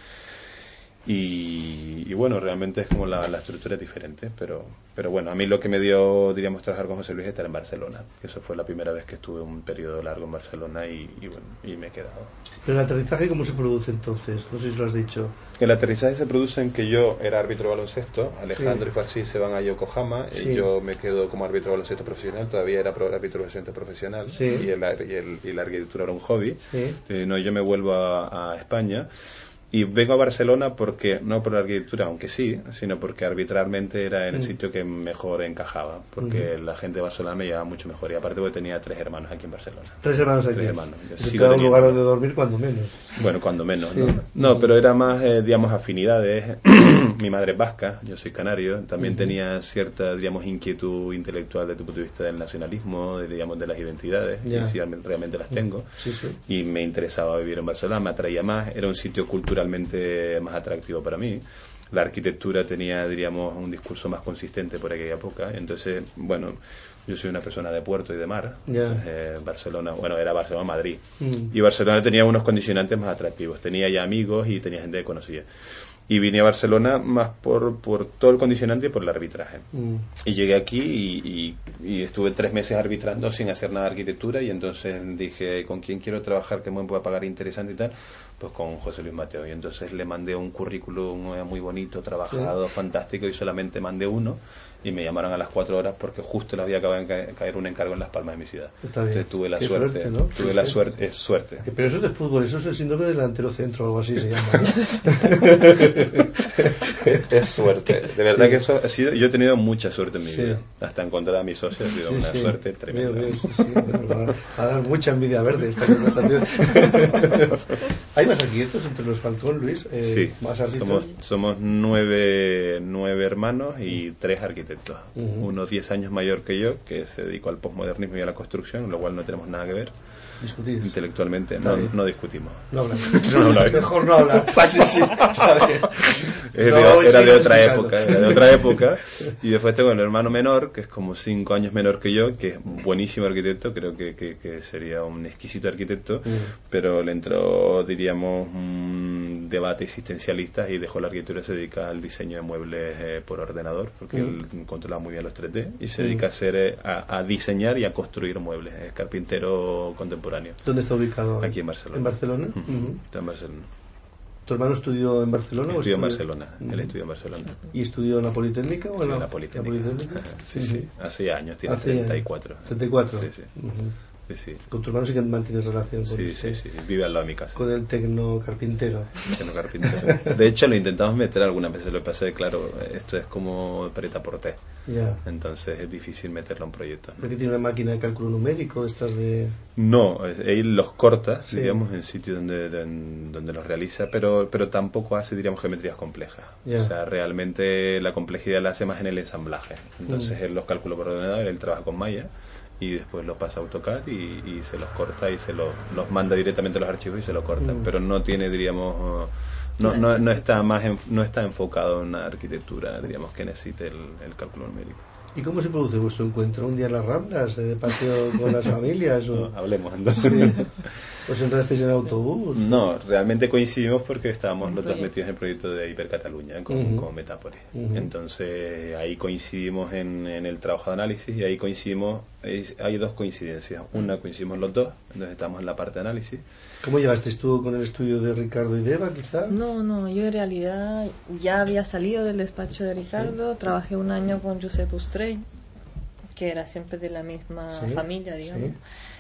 Y, y bueno, realmente es como la, la estructura es diferente, pero pero bueno, a mí lo que me dio, diríamos, trabajar con José Luis es estar en Barcelona, que eso fue la primera vez que estuve un periodo largo en Barcelona y, y bueno, y me he quedado. ¿Pero el aterrizaje cómo se produce entonces? No sé si lo has dicho. El aterrizaje se produce en que yo era árbitro de baloncesto, Alejandro sí. y Farsi se van a Yokohama sí. y yo me quedo como árbitro de baloncesto profesional, todavía era árbitro de baloncesto profesional sí. y, el, y, el, y la arquitectura era un hobby. Sí. Eh, no, yo me vuelvo a, a España. Y vengo a Barcelona porque, no por la arquitectura, aunque sí, sino porque arbitralmente era el mm. sitio que mejor encajaba, porque mm. la gente de Barcelona me llevaba mucho mejor, y aparte porque tenía tres hermanos aquí en Barcelona. ¿Tres hermanos aquí? Tres hermanos. Cada un lugar donde dormir cuando menos. Bueno, cuando menos, sí. ¿no? No, pero era más, eh, digamos, afinidades. Mi madre es vasca, yo soy canario, también mm. tenía cierta, digamos, inquietud intelectual desde tu punto de vista del nacionalismo, de, digamos, de las identidades, yeah. que sí, realmente las tengo, sí, sí. y me interesaba vivir en Barcelona, me atraía más, era un sitio cultural más atractivo para mí. La arquitectura tenía, diríamos, un discurso más consistente por aquella época. Entonces, bueno, yo soy una persona de puerto y de mar. Yeah. Entonces, eh, Barcelona, bueno, era Barcelona-Madrid. Mm. Y Barcelona tenía unos condicionantes más atractivos. Tenía ya amigos y tenía gente que conocía. Y vine a Barcelona más por, por todo el condicionante y por el arbitraje. Mm. Y llegué aquí y, y, y estuve tres meses arbitrando sin hacer nada de arquitectura, y entonces dije, ¿con quién quiero trabajar que me pueda pagar interesante y tal? Pues con José Luis Mateo. Y entonces le mandé un currículum muy bonito, trabajado, sí. fantástico, y solamente mandé uno. y me llamaron a las cuatro horas porque justo les había acabado de caer un encargo en Las Palmas de mi ciudad. Está bien. Entonces tuve la Qué suerte, suerte, ¿no? tuve Sí, la sí. suerte, es suerte. Pero eso es de fútbol, eso es el síndrome del delantero centro o algo así se llama, ¿no? Es suerte. De verdad Sí. que eso ha sido, yo he tenido mucha suerte en mi Sí. vida. Hasta encontrar a mi socio ha sido Sí, una sí. suerte tremenda. Veo, veo, sí, sí, pero va, va a dar mucha envidia verde esta conversación. ¿Hay más arquitectos entre los Falcón, Luis? Eh, Sí, ¿más arquitectos? somos, somos nueve, nueve hermanos y tres arquitectos. Ujú. Uno diez años mayor que yo, que se dedicó al posmodernismo y a la construcción, lo cual no tenemos nada que ver. Discutir. Intelectualmente Está no, bien. no discutimos. No hablan. No hablan. Mejor no hablar. Sí, sí, está bien. Es No, de- era de sigo otra escuchando. época, era de otra época. Y después tengo el hermano menor, que es como cinco años menor que yo, que es buenísimo arquitecto, creo que, que, que sería un exquisito arquitecto, Mm. pero le entró, diríamos, un debate existencialista y dejó la arquitectura, se dedica al diseño de muebles eh, por ordenador, porque Mm. él controla muy bien los tres D, y se Mm. dedica a, hacer, eh, a, a diseñar y a construir muebles, es carpintero contemporáneo. ¿Dónde está ubicado? Aquí en Barcelona. ¿En Barcelona? Ujú. Ujú. Está en Barcelona. ¿Tu hermano estudió en Barcelona? o Estudió en estudió- Barcelona, él Ujú. estudió en Barcelona. ¿Y estudió en la Politécnica o en Sí, la, en la Politécnica. Sí, sí. Hace ya años, tiene Hace treinta y cuatro. treinta y cuatro. Sí, sí. Ujú. Sí, sí. Con tu hermano sí que mantienes relación con, Sí, sí, sí. Vive al lado de mi casa. con el tecno carpintero. Tecno carpintero. De hecho, lo intentamos meter algunas veces. Lo que pasa es que, claro, esto es como preta por té. Ya. Entonces es difícil meterlo a un proyecto, ¿no? ¿Pero que tiene una máquina de cálculo numérico de estas de...? No, es- él los corta, Sí. diríamos, en sitios donde, de- donde los realiza, pero, pero tampoco hace, diríamos, geometrías complejas. Ya. O sea, realmente la complejidad la hace más en el ensamblaje. Entonces Mm. él los calcula por ordenador, él trabaja con Maya y después los pasa a AutoCAD y, y se los corta y se los, los manda directamente a los archivos y se los corta. Mm. Pero no tiene, diríamos, uh, no, no, no está más en- no está enfocado en una arquitectura, diríamos, que necesite el, el cálculo numérico. ¿Y cómo se produce vuestro encuentro? ¿Un día en las Ramblas, eh, de paseo con las familias? O, No, hablemos entonces. sí. ¿Os entrasteis en el autobús? No, realmente coincidimos porque estábamos los dos metidos en el proyecto de Hipercataluña con, Ujú. con Metápolis. Ujú. Entonces ahí coincidimos en, en el trabajo de análisis y ahí coincidimos, hay, hay dos coincidencias. Una coincidimos los dos, entonces estamos en la parte de análisis. ¿Cómo llegasteis tú con el estudio de Ricardo y Deva, quizá? No, no, yo en realidad ya había salido del despacho de Ricardo, trabajé un año con Josep Ustrell, que era siempre de la misma Sí, familia, digamos. sí.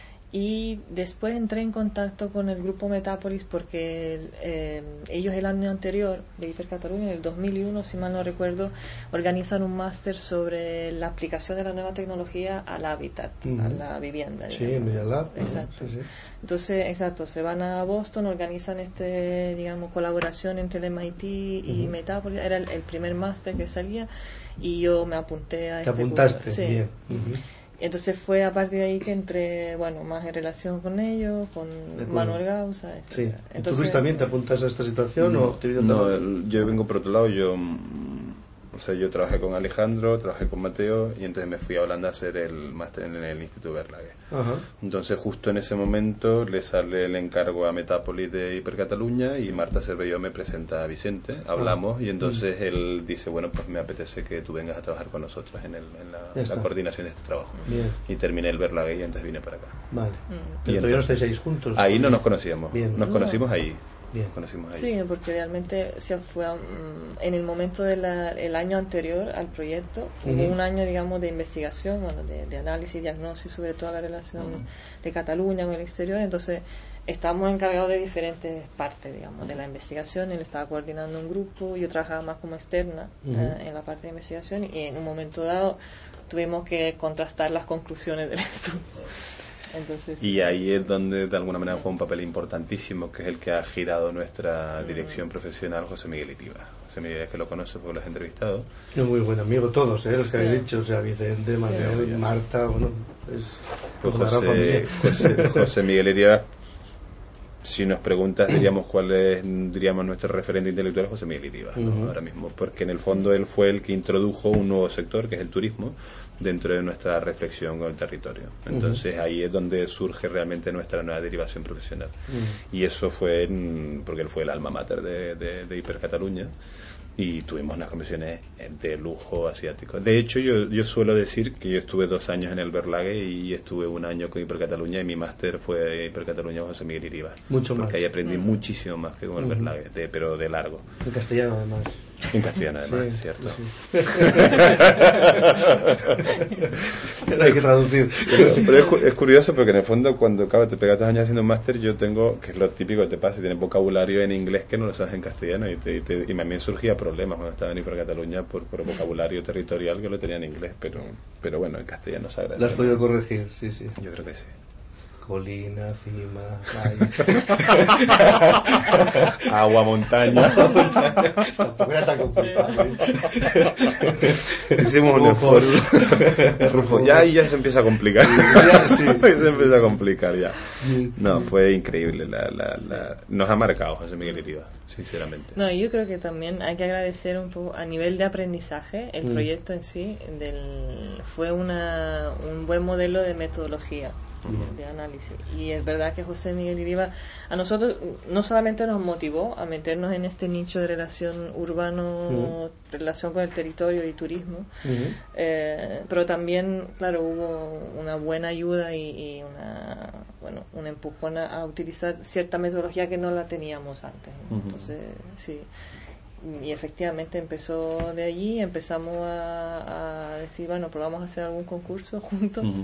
Y después entré en contacto con el grupo Metápolis porque eh, ellos el año anterior de Hipercataluña, en el dos mil uno, si mal no recuerdo, organizan un máster sobre la aplicación de la nueva tecnología al hábitat, Ujú. a la vivienda. Sí, digamos. en Media Lab. Exacto. Sí, sí. Entonces, exacto, se van a Boston, organizan este, digamos, colaboración entre el M I T y Ujú. Metápolis. Era el, el primer máster que salía y yo me apunté a Te este apuntaste, curso. Sí. bien. Ujú. Entonces fue a partir de ahí que entré, bueno, más en relación con ellos, con De acuerdo. Manuel Gausa, Sí. etcétera. ¿Y tú, Luis, también te apuntas a esta situación o te vino No, todo? el- yo vengo por otro lado, yo mm, o sea, yo trabajé con Alejandro, trabajé con Mateo y entonces me fui a Holanda a hacer el máster en el Instituto Berlage. Ajá. Entonces justo en ese momento le sale el encargo a Metápolis de Hipercataluña y Marta Cervelló me presenta a Vicente, hablamos y entonces él dice, bueno, pues me apetece que tú vengas a trabajar con nosotros en, el, en la, Ya la está. coordinación de este trabajo. Bien. Y terminé el Berlage y entonces vine para acá. Vale. Mm. Pero Y todavía no entonces- estáis ahí juntos. Ahí no nos conocíamos, Bien. nos No. conocimos ahí. Bien. Nos conocimos ahí. Sí, porque realmente o sea, fue mm, en el momento del año anterior al proyecto, Ujú. hubo un año, digamos, de investigación, bueno, de, de análisis y diagnóstico sobre toda la relación Ujú. de Cataluña con el exterior. Entonces, estábamos encargados de diferentes partes, digamos, de la investigación. Él estaba coordinando un grupo, yo trabajaba más como externa Ujú. eh, en la parte de investigación y en un momento dado tuvimos que contrastar las conclusiones del estudio. Entonces, Y ahí es donde de alguna manera juega un papel importantísimo, que es el que ha girado nuestra dirección profesional, José Miguel Iriba. José Miguel, es que lo conoce porque lo has entrevistado. Es muy buen amigo todos, ¿eh? Los que Sí. habéis dicho, o sea, Vicente, Manuel, Sí. Marta, bueno, es Pues como una gran José, familia. José, José Miguel Iriba, si nos preguntas, diríamos cuál es, diríamos, nuestro referente intelectual, es José Miguel Iriba, ¿no? Ujú. Ahora mismo, porque en el fondo él fue el que introdujo un nuevo sector, que es el turismo, dentro de nuestra reflexión con el territorio. Entonces ahí es donde surge realmente nuestra nueva derivación profesional. Mm. Y eso fue en- porque él fue el alma mater de, de, de Hipercataluña y tuvimos unas conversaciones de lujo asiático. De hecho, yo, yo suelo decir que yo estuve dos años en el Berlage y estuve un año con Hipercataluña y mi máster fue Hipercataluña con José Miguel Iriba. Mucho más. Porque ahí aprendí Mm. muchísimo más que con el Ujú. Berlage, de, pero de largo. En castellano, además. En castellano, además, sí, ¿cierto? Sí. Hay que traducir. Pero, pero es, es curioso porque en el fondo cuando acabas te pegas dos años haciendo un máster, yo tengo, que es lo típico que te pasa, tienes vocabulario en inglés que no lo sabes en castellano y, te, y, te, y a mí surgía problemas cuando estaba en por Cataluña por, por vocabulario territorial que lo tenía en inglés, pero pero bueno, en castellano se agradece. Lo has podido corregir, sí, sí. Yo creo que sí. Colina, cima, valle. Agua, montaña. Tampoco era tan complicado. Hicimos un esfuerzo. Rufo, ya y ya se empieza a complicar. Ya, sí, se empieza a complicar ya. No, fue increíble. La, la, la... Nos ha marcado José Miguel Iriba, sinceramente. No, yo creo que también hay que agradecer un poco a nivel de aprendizaje el mm. proyecto en sí. Del, fue una, un buen modelo de metodología. De análisis, y es verdad que José Miguel Iriba a nosotros no solamente nos motivó a meternos en este nicho de relación urbano, uh-huh. relación con el territorio y turismo, uh-huh. eh, pero también, claro, hubo una buena ayuda y, y una bueno un empujón a, a utilizar cierta metodología que no la teníamos antes, ¿no? Uh-huh. Entonces sí, y efectivamente empezó de allí, empezamos a, a decir, bueno, probamos a hacer algún concurso juntos. Uh-huh.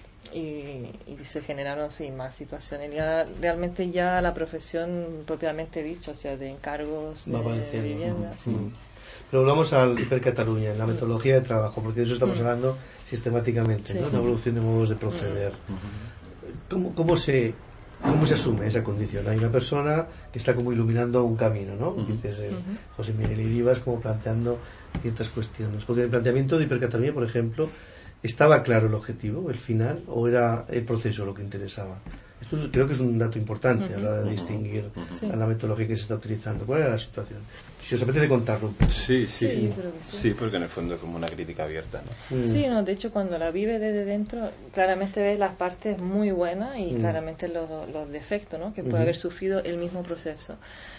Y, y se generaron sí más situaciones ya realmente ya la profesión propiamente dicha, o sea, de encargos de, de vivienda. Sí. Mm. Pero volvamos al Hipercataluña, en la metodología de trabajo, porque de eso estamos mm. hablando sistemáticamente, sí. ¿no? Una evolución de modos de proceder. Mm. ¿Cómo, cómo se cómo se asume esa condición? Hay una persona que está como iluminando un camino, ¿no? Mm. Dices, eh, mm-hmm. José Miguel Iriba es como planteando ciertas cuestiones, porque en el planteamiento de Hipercataluña, por ejemplo, ¿estaba claro el objetivo, el final, o era el proceso lo que interesaba? Esto es, creo que es un dato importante uh-huh. a la hora de distinguir uh-huh. a la metodología que se está utilizando. ¿Cuál era la situación? Si os apetece contarlo. Sí, sí, sí, creo que sí. Sí, porque en el fondo es como una crítica abierta, ¿no? Mm. Sí, no, de hecho cuando la vive desde dentro, claramente ves las partes muy buenas y mm. claramente los, los defectos, ¿no? Que puede uh-huh. haber sufrido el mismo proceso.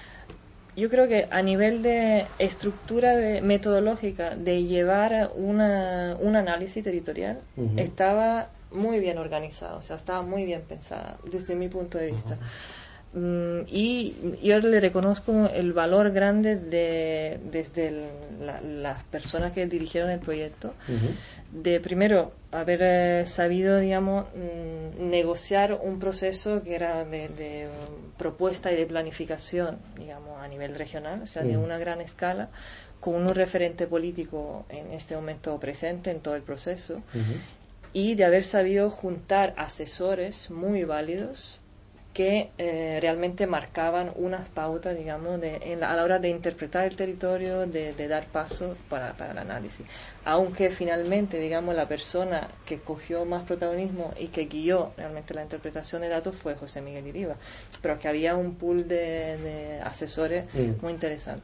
Yo creo que a nivel de estructura de, metodológica de llevar una, un análisis territorial uh-huh. estaba muy bien organizado, o sea, estaba muy bien pensada desde mi punto de vista. Uh-huh. Mm, y yo le reconozco el valor grande de desde el, la, las personas que dirigieron el proyecto, uh-huh. de primero haber eh, sabido, digamos, mm, negociar un proceso que era de, de um, propuesta y de planificación, digamos, a nivel regional, o sea, uh-huh. de una gran escala, con un referente político en este momento presente en todo el proceso, uh-huh. y de haber sabido juntar asesores muy válidos que eh, realmente marcaban unas pautas, digamos, de, en la, a la hora de interpretar el territorio, de, de dar paso para, para el análisis. Aunque finalmente, digamos, la persona que cogió más protagonismo y que guió realmente la interpretación de datos fue José Miguel Iriba, pero que había un pool de, de asesores mm. muy interesante.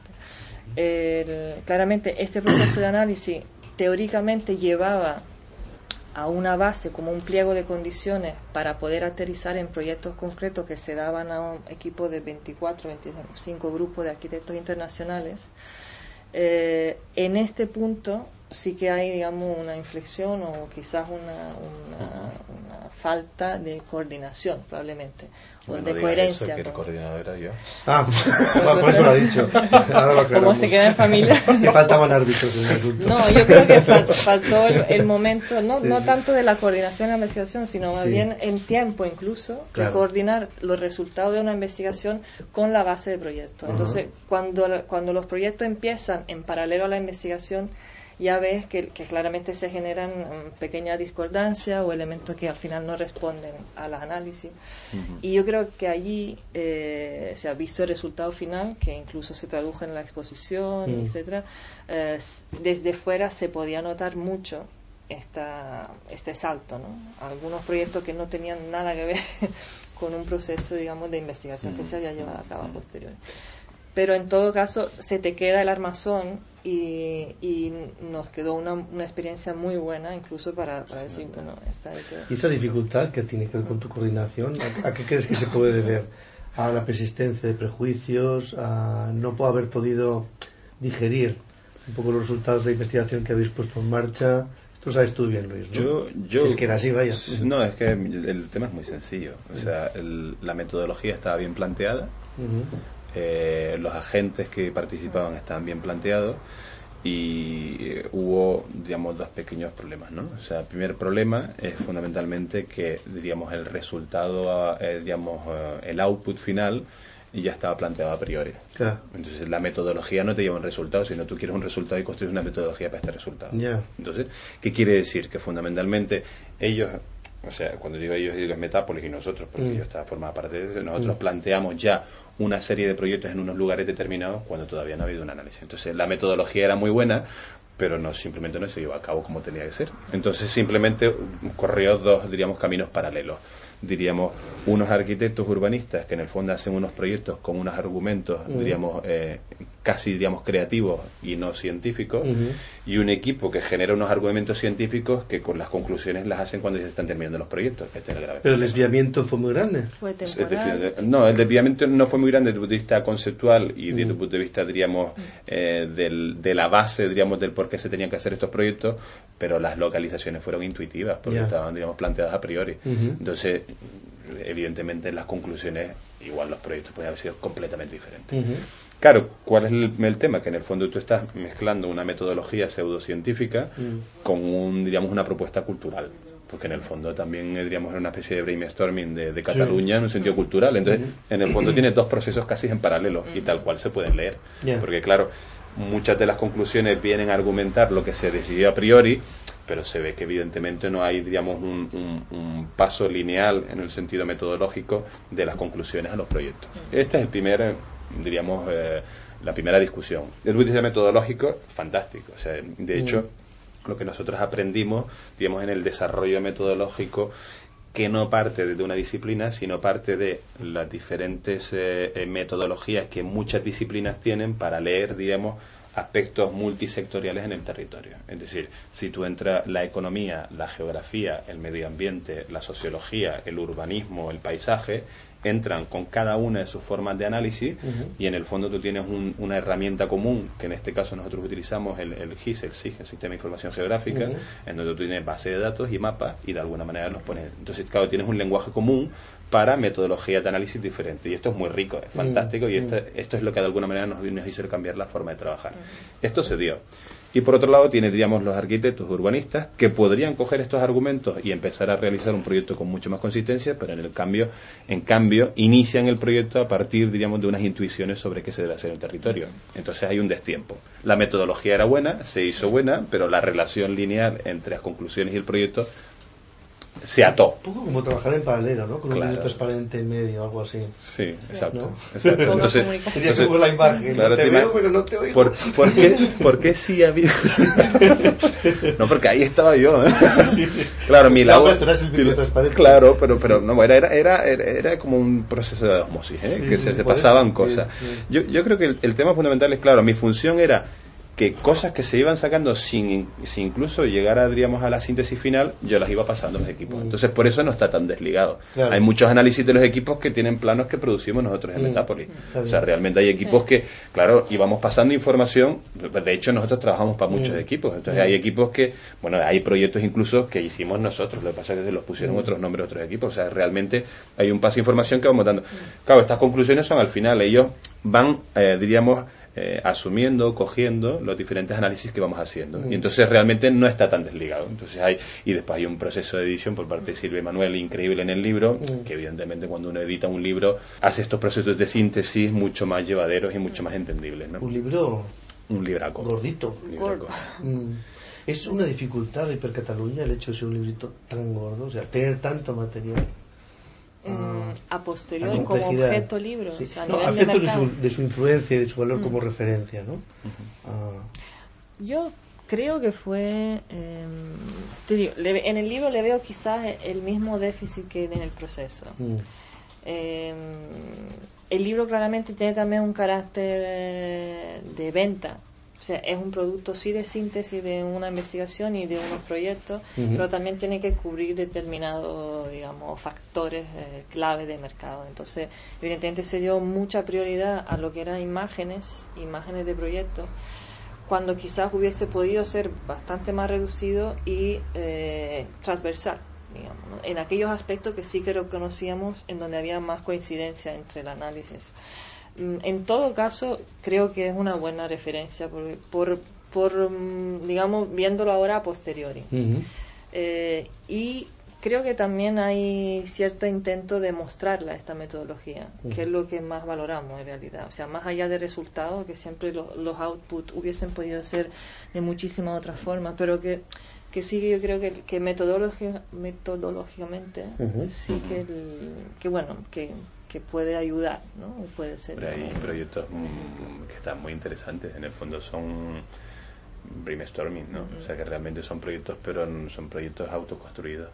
El, claramente, este proceso de análisis teóricamente llevaba a una base como un pliego de condiciones para poder aterrizar en proyectos concretos que se daban a un equipo de veinticuatro, veinticinco grupos de arquitectos internacionales. Eh, en este punto sí que hay, digamos, una inflexión o quizás una, una, una falta de coordinación, probablemente, o bueno, de coherencia. Eso, que el coordinador era yo. Ah, bueno, por eso lo ha dicho. Como se queda en familia. Es que faltaban árbitros en el asunto. No, yo creo que fal, faltó el, el momento, no, sí, no tanto de la coordinación y la investigación, sino más sí. bien en tiempo incluso, claro. de coordinar los resultados de una investigación con la base de proyecto. Entonces, uh-huh. cuando, cuando los proyectos empiezan en paralelo a la investigación, ya ves que, que claramente se generan um, pequeñas discordancias o elementos que al final no responden a los análisis. Uh-huh. Y yo creo que allí eh, se ha visto el resultado final, que incluso se tradujo en la exposición, uh-huh. etcétera. Eh, desde fuera se podía notar mucho esta, este salto, ¿no? Algunos proyectos que no tenían nada que ver con un proceso, digamos, de investigación uh-huh. que se había llevado a cabo a posteriori. Pero en todo caso se te queda el armazón y, y nos quedó una, una experiencia muy buena incluso para, para decir, bueno, esta hay que... ¿Y esa dificultad que tiene que ver con tu coordinación? ¿A, a qué crees que se puede deber? ¿A la persistencia de prejuicios? ¿A no haber podido digerir un poco los resultados de la investigación que habéis puesto en marcha? Esto sabes tú bien, Luis, ¿no? Yo, yo, si es que era así, vaya. No, es que el tema es muy sencillo. O sea, el, la metodología estaba bien planteada. Uh-huh. eh, los agentes que participaban estaban bien planteados, y eh, hubo, digamos, dos pequeños problemas, ¿no? O sea, el primer problema es fundamentalmente que, diríamos, el resultado, eh, digamos, eh, el output final ya estaba planteado a priori. Claro. Entonces, la metodología no te lleva a un resultado, sino tú quieres un resultado y construyes una metodología para este resultado. Yeah. Entonces, ¿qué quiere decir? Que fundamentalmente ellos, o sea, cuando digo ellos, digo es Metápolis y nosotros, porque mm. ellos está formada parte de eso, nosotros mm. planteamos ya una serie de proyectos en unos lugares determinados cuando todavía no ha habido un análisis. Entonces, la metodología era muy buena, pero no simplemente no se llevó a cabo como tenía que ser. Entonces, simplemente corrió dos, diríamos, caminos paralelos. Diríamos, unos arquitectos urbanistas que en el fondo hacen unos proyectos con unos argumentos, uh-huh. diríamos, eh, casi, diríamos, creativos y no científicos, uh-huh. y un equipo que genera unos argumentos científicos que con las conclusiones las hacen cuando ya se están terminando los proyectos. Este es el grave. Pero el desviamiento fue muy grande. Fue temporal. No, el desviamiento no fue muy grande desde el punto de vista conceptual y desde uh-huh. el punto de vista, diríamos, eh, del, de la base, diríamos, del por qué se tenían que hacer estos proyectos, pero las localizaciones fueron intuitivas, porque yeah. estaban, digamos, planteadas a priori. Uh-huh. Entonces, evidentemente, las conclusiones, igual los proyectos pueden haber sido completamente diferentes. Uh-huh. Claro, ¿cuál es el, el tema? Que en el fondo tú estás mezclando una metodología pseudocientífica uh-huh. con un, diríamos, una propuesta cultural. Porque en el fondo también, diríamos, era una especie de brainstorming de, de Cataluña sí. en un sentido cultural. Entonces, uh-huh. en el fondo tiene dos procesos casi en paralelo uh-huh. y tal cual se pueden leer. Yeah. Porque, claro, muchas de las conclusiones vienen a argumentar lo que se decidió a priori, pero se ve que evidentemente no hay, digamos, un, un, un paso lineal en el sentido metodológico de las conclusiones a los proyectos. Este es el primer, diríamos, eh, la primera discusión. El punto de vista metodológico, fantástico. O sea, de hecho, mm. lo que nosotros aprendimos, digamos, en el desarrollo metodológico, que no parte de una disciplina, sino parte de las diferentes eh, metodologías que muchas disciplinas tienen para leer, digamos, aspectos multisectoriales en el territorio. Es decir, si tú entras la economía, la geografía, el medio ambiente, la sociología, el urbanismo, el paisaje, entran con cada una de sus formas de análisis uh-huh. y en el fondo tú tienes un, una herramienta común, que en este caso nosotros utilizamos el, el G I S, el S I G, el Sistema de Información Geográfica, uh-huh. en donde tú tienes base de datos y mapas y de alguna manera los pones. Entonces, claro, tienes un lenguaje común para metodologías de análisis diferentes y esto es muy rico, es fantástico uh-huh. y esto, esto es lo que de alguna manera nos, nos hizo cambiar la forma de trabajar. Uh-huh. Esto se dio. Y por otro lado tiene, diríamos, los arquitectos urbanistas que podrían coger estos argumentos y empezar a realizar un proyecto con mucho más consistencia, pero en el cambio, en cambio, inician el proyecto a partir, diríamos, de unas intuiciones sobre qué se debe hacer en el territorio. Entonces hay un destiempo. La metodología era buena, se hizo buena, pero la relación lineal entre las conclusiones y el proyecto se ató. Un poco como trabajar en paralelo, ¿no? Con claro. un medio transparente en medio o algo así. Sí, sí. Exacto. ¿No? exacto. Entonces, sería como la imagen. Claro, te, te veo, pero no te oigo. ¿Por, ¿por, qué, ¿Por qué sí había...? No, porque ahí estaba yo, ¿eh? Claro, mi labor... No, claro, pero, pero no, era, era, era, era como un proceso de osmosis, ¿eh? Sí, que sí, se, se pasaban cosas. Sí, sí. Yo, yo creo que el, el tema fundamental es, claro, mi función era que cosas que se iban sacando sin, sin incluso llegar a, diríamos, a la síntesis final, yo las iba pasando a los equipos. Entonces, por eso no está tan desligado. Claro. Hay muchos análisis de los equipos que tienen planos que producimos nosotros en Metápolis. Mm. O sea, realmente hay equipos sí. que, claro, íbamos pasando información. De hecho, nosotros trabajamos para muchos mm. equipos. Entonces, mm. hay equipos que, bueno, hay proyectos incluso que hicimos nosotros. Lo que pasa es que se los pusieron mm. otros nombres, otros equipos. O sea, realmente hay un paso de información que vamos dando. Mm. Claro, estas conclusiones son al final. Ellos van, eh, diríamos, Eh, asumiendo, cogiendo los diferentes análisis que vamos haciendo. Mm. Y entonces realmente no está tan desligado. Entonces hay, y después hay un proceso de edición por parte de Silvia y Manuel increíble en el libro, mm. que evidentemente cuando uno edita un libro hace estos procesos de síntesis mucho más llevaderos y mucho más entendibles, ¿no? Un libro... Un libraco. Gordito. Un libraco. Mm. Es una dificultad de Hipercataluña el hecho de ser un librito tan gordo, o sea, tener tanto material. Mm, a posteriori como objeto libro, sí. o sea, a no, nivel afecto de, de, su, de su influencia y de su valor mm. como referencia, ¿no? Uh-huh. Ah. Yo creo que fue eh, te digo, le, en el libro le veo quizás el mismo déficit que en el proceso. Mm. eh, el libro claramente tiene también un carácter eh, de venta. O sea, es un producto sí de síntesis de una investigación y de unos proyectos, uh-huh. pero también tiene que cubrir determinados, digamos, factores eh, clave de mercado. Entonces, evidentemente se dio mucha prioridad a lo que eran imágenes, imágenes de proyectos, cuando quizás hubiese podido ser bastante más reducido y eh, transversal. digamos, ¿no? En aquellos aspectos que sí que reconocíamos en donde había más coincidencia entre el análisis. En todo caso, creo que es una buena referencia por, por, por digamos, viéndolo ahora a posteriori. Uh-huh. Eh, y creo que también hay cierto intento de mostrarla esta metodología, uh-huh. que es lo que más valoramos en realidad. O sea, más allá de resultados, que siempre lo, los outputs hubiesen podido ser de muchísimas otras formas, pero que, que sí, yo creo que, que metodológica, metodológicamente, uh-huh. sí que, el, que bueno, que que puede ayudar, ¿no? Puede ser. Pero hay proyectos mm, que están muy interesantes, en el fondo son brainstorming, ¿no? Uh-huh. O sea, que realmente son proyectos, pero son proyectos autoconstruidos.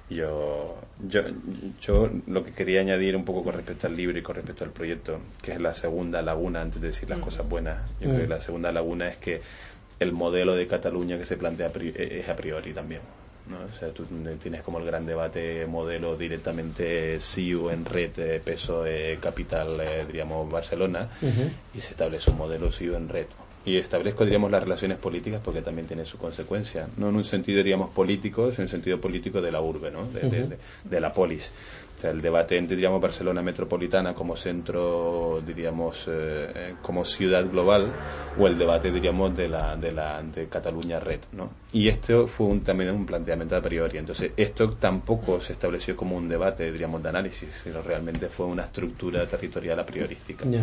Yo, yo, yo lo que quería añadir un poco con respecto al libro y con respecto al proyecto, que es la segunda laguna antes de decir las uh-huh. cosas buenas. Yo uh-huh. creo que la segunda laguna es que el modelo de Cataluña que se plantea es a priori también, ¿no? O sea, tú tienes como el gran debate modelo directamente C I U en red, eh, P S O E, capital, eh, diríamos, Barcelona, uh-huh. y se establece un modelo C I U en red. Y establezco, diríamos, las relaciones políticas porque también tiene su consecuencia. No en un sentido, diríamos, político, sino en un sentido político de la urbe, ¿no? De, uh-huh. de, de, de la polis. O sea, el debate entre, diríamos, Barcelona metropolitana como centro, diríamos, eh, como ciudad global, o el debate, diríamos, de la de la de Cataluña red, ¿no? Y esto fue un, también un planteamiento a priori. Entonces, esto tampoco se estableció como un debate, diríamos, de análisis, sino realmente fue una estructura territorial a priorística. Yeah.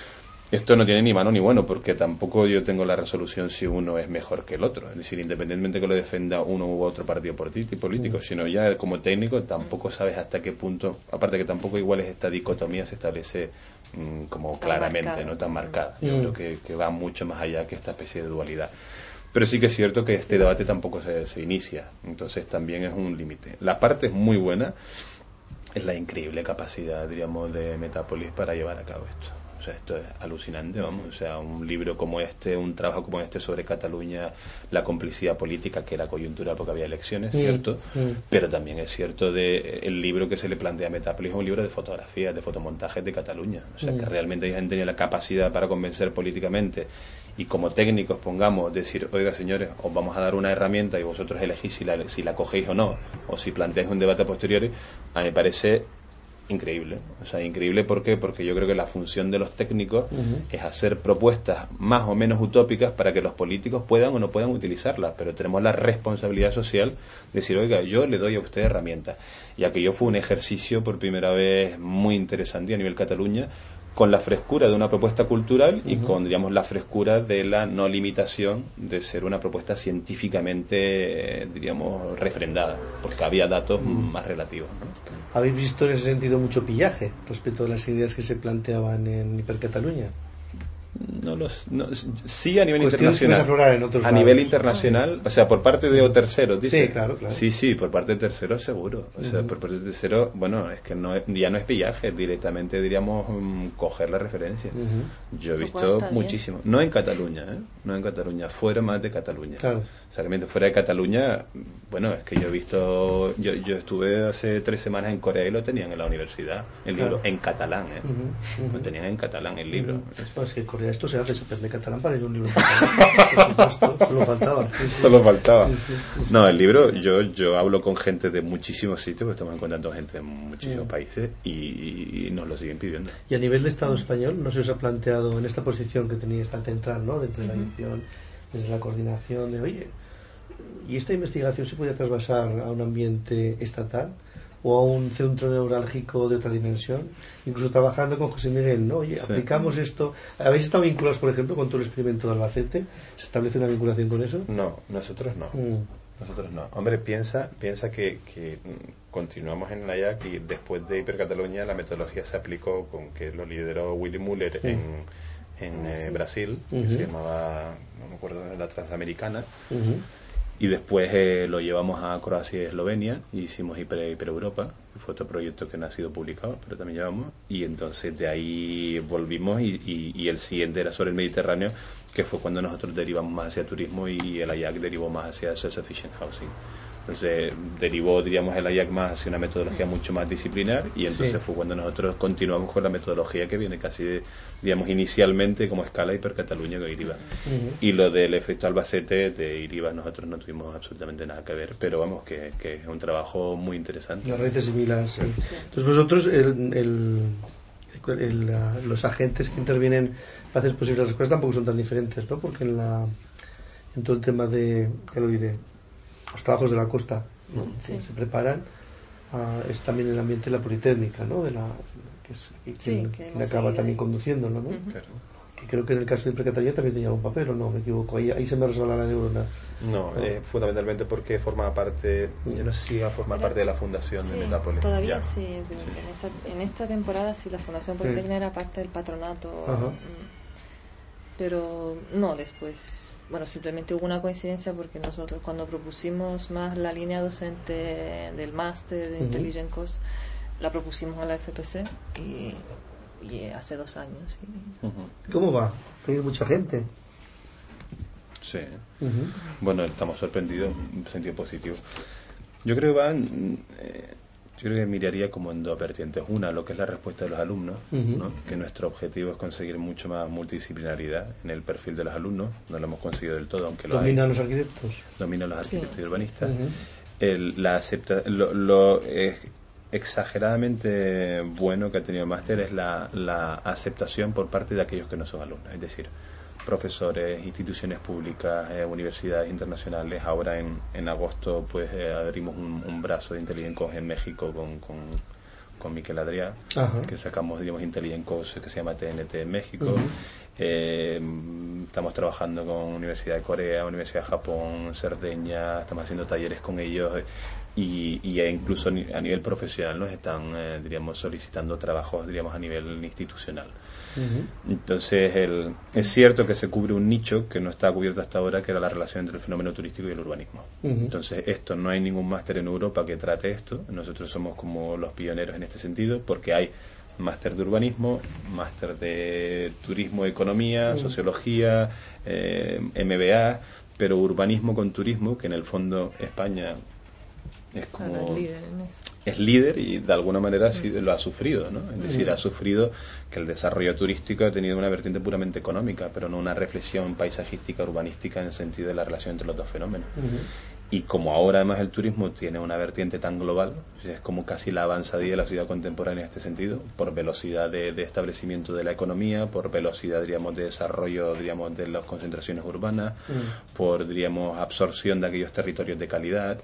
Esto no tiene ni mano ni bueno, porque tampoco yo tengo la resolución si uno es mejor que el otro. Es decir, independientemente que lo defienda uno u otro partido político, sino ya como técnico tampoco sabes hasta qué punto, aparte que tampoco igual es esta dicotomía se establece mmm, como claramente, no tan marcada. Yo mm. creo que, que va mucho más allá que esta especie de dualidad. Pero sí que es cierto que este debate tampoco se, se inicia, entonces también es un límite. La parte es muy buena, es la increíble capacidad, diríamos, de Metápolis para llevar a cabo esto. O sea, esto es alucinante, vamos. O sea, un libro como este, un trabajo como este sobre Cataluña, la complicidad política, que era coyuntura porque había elecciones, ¿cierto? Mm, mm. Pero también es cierto de el libro que se le plantea a Metápolis es un libro de fotografías, de fotomontajes de Cataluña. O sea, mm. que realmente han tenido la capacidad para convencer políticamente y como técnicos, pongamos, decir, oiga, señores, os vamos a dar una herramienta y vosotros elegís si la, si la cogéis o no, o si planteáis un debate a posteriori. A mí me parece increíble, o sea, increíble ¿por qué? Porque yo creo que la función de los técnicos uh-huh. es hacer propuestas más o menos utópicas para que los políticos puedan o no puedan utilizarlas, pero tenemos la responsabilidad social de decir, oiga, yo le doy a usted herramientas, y aquello fue un ejercicio por primera vez muy interesante a nivel Cataluña, con la frescura de una propuesta cultural y uh-huh. con, digamos, la frescura de la no limitación de ser una propuesta científicamente, eh, diríamos, refrendada, porque había datos uh-huh. más relativos, ¿no? ¿Habéis visto en ese sentido mucho pillaje respecto a las ideas que se planteaban en Hipercataluña? No los, no, sí a nivel internacional. En otros a lados. nivel internacional, o sea, por parte de terceros, dice. Sí, claro, claro. Sí, sí, por parte de terceros seguro. O sea, uh-huh. por parte de terceros, bueno, es que no es, ya no es pillaje, directamente diríamos um, coger la referencia. Uh-huh. Yo he visto muchísimo. No en Cataluña, ¿eh? No en Cataluña, fuera más de Cataluña. Claro. O sea, realmente fuera de Cataluña, bueno, es que yo he visto, yo, yo estuve hace tres semanas en Corea y lo tenían en la universidad, el claro. libro, en catalán, ¿eh? Uh-huh. Uh-huh. Lo tenían en catalán el libro. Uh-huh. No, es que en Corea esto se hace, se aprende catalán para ir a un libro en catalán. Por supuesto, solo faltaba. Sí, sí. Solo faltaba. Sí, sí, sí, no, el libro, yo yo hablo con gente de muchísimos sitios, porque estamos encontrando gente de muchísimos uh-huh. países y, y nos lo siguen pidiendo. Y a nivel de Estado español, no se os ha planteado en esta posición que teníais tan central, ¿no? Desde uh-huh. la edición, desde la coordinación de, oye, ¿y esta investigación se podría trasvasar a un ambiente estatal o a un centro neurálgico de otra dimensión? Incluso trabajando con José Miguel, ¿no? Oye, sí. aplicamos esto. ¿Habéis estado vinculados, por ejemplo, con todo el experimento de Albacete? ¿Se establece una vinculación con eso? No, nosotros no. Mm. Nosotros no. Hombre, piensa piensa que, que continuamos en la I A C y después de Hipercataluña la metodología se aplicó con que lo lideró Willy Muller mm. en, en eh, Brasil, uh-huh. que se llamaba, no me acuerdo, la Transamericana. Uh-huh. Y después eh, lo llevamos a Croacia y Eslovenia y hicimos Hiper, Hiper Europa, que fue otro proyecto que no ha sido publicado, pero también llevamos. Y entonces de ahí volvimos y, y, y el siguiente era sobre el Mediterráneo, que fue cuando nosotros derivamos más hacia turismo y el I A C derivó más hacia Self-Sufficient Housing. Entonces derivó, diríamos, el A Y A C más hacia una metodología mucho más disciplinar, y entonces sí. fue cuando nosotros continuamos con la metodología que viene casi, de, digamos, inicialmente como escala Hipercataluña con IRIBA. Uh-huh. Y lo del efecto Albacete de IRIBA nosotros no tuvimos absolutamente nada que ver, pero vamos, que, que es un trabajo muy interesante. Las raíces similares, sí. Sí. Entonces vosotros, el, el, el, el, la, los agentes que intervienen para hacer posibles las cosas tampoco son tan diferentes, ¿no? Porque en, la, en todo el tema de, ya lo diré, los trabajos de la costa, ¿no? Sí. Se preparan, uh, es también el ambiente de la Politécnica, ¿no? De la, que es y sí, quien, que acaba también conduciéndolo, ¿no? Uh-huh. Claro. Que creo que en el caso de Hipercataluña también tenía un papel, ¿o no? Me equivoco, ahí, ahí se me resbala la neurona. No, ¿no? Eh, fundamentalmente porque forma parte, yo no sé si va a formar parte de la fundación sí, de Metápolis. Todavía ya. sí, sí. En, esta, en esta temporada sí la Fundación Politécnica sí. era parte del patronato, uh-huh. pero no después. Bueno, simplemente hubo una coincidencia porque nosotros cuando propusimos más la línea docente del máster de uh-huh. Intelligent Cost, la propusimos a la F P C y, y hace dos años. Y... Uh-huh. ¿Cómo va? ¿Hay mucha gente? Sí. Uh-huh. Bueno, estamos sorprendidos en sentido positivo. Yo creo que van... Eh, Yo creo que miraría como en dos vertientes. Una, lo que es la respuesta de los alumnos, uh-huh. ¿no? Que nuestro objetivo es conseguir mucho más multidisciplinaridad en el perfil de los alumnos. No lo hemos conseguido del todo, aunque lo ¿Dominan los arquitectos? Dominan los arquitectos sí, y urbanistas. sí. Uh-huh. El, la acepta, lo, lo es exageradamente bueno que ha tenido el máster es la, la aceptación por parte de aquellos que no son alumnos. Es decir, profesores, instituciones públicas, eh, universidades internacionales. Ahora en, en agosto pues eh, abrimos un, un brazo de Intelligent Cost en México con, con, con Miquel Adrià, Ajá. que sacamos, digamos, Intelligent Cost que se llama T N T en México. Uh-huh. eh, estamos trabajando con Universidad de Corea, Universidad de Japón, Cerdeña, estamos haciendo talleres con ellos y, y incluso a nivel profesional nos están, eh, diríamos, solicitando trabajos, diríamos, a nivel institucional. Uh-huh. Entonces el, es cierto que se cubre un nicho que no está cubierto hasta ahora, que era la relación entre el fenómeno turístico y el urbanismo. Uh-huh. Entonces esto, no hay ningún máster en Europa que trate esto. Nosotros somos como los pioneros en este sentido, porque hay máster de urbanismo, máster de turismo, economía, uh-huh. sociología, eh, M B A, pero urbanismo con turismo, que en el fondo España es como es líder, en eso. es líder y de alguna manera sí lo ha sufrido, ¿no? Es decir, ha sufrido que el desarrollo turístico ha tenido una vertiente puramente económica, pero no una reflexión paisajística, urbanística en el sentido de la relación entre los dos fenómenos. Uh-huh. Y como ahora además el turismo tiene una vertiente tan global, es como casi la avanzadilla de la ciudad contemporánea en este sentido, por velocidad de, de establecimiento de la economía, por velocidad, diríamos, de desarrollo, diríamos, de las concentraciones urbanas, uh-huh. por, diríamos, absorción de aquellos territorios de calidad,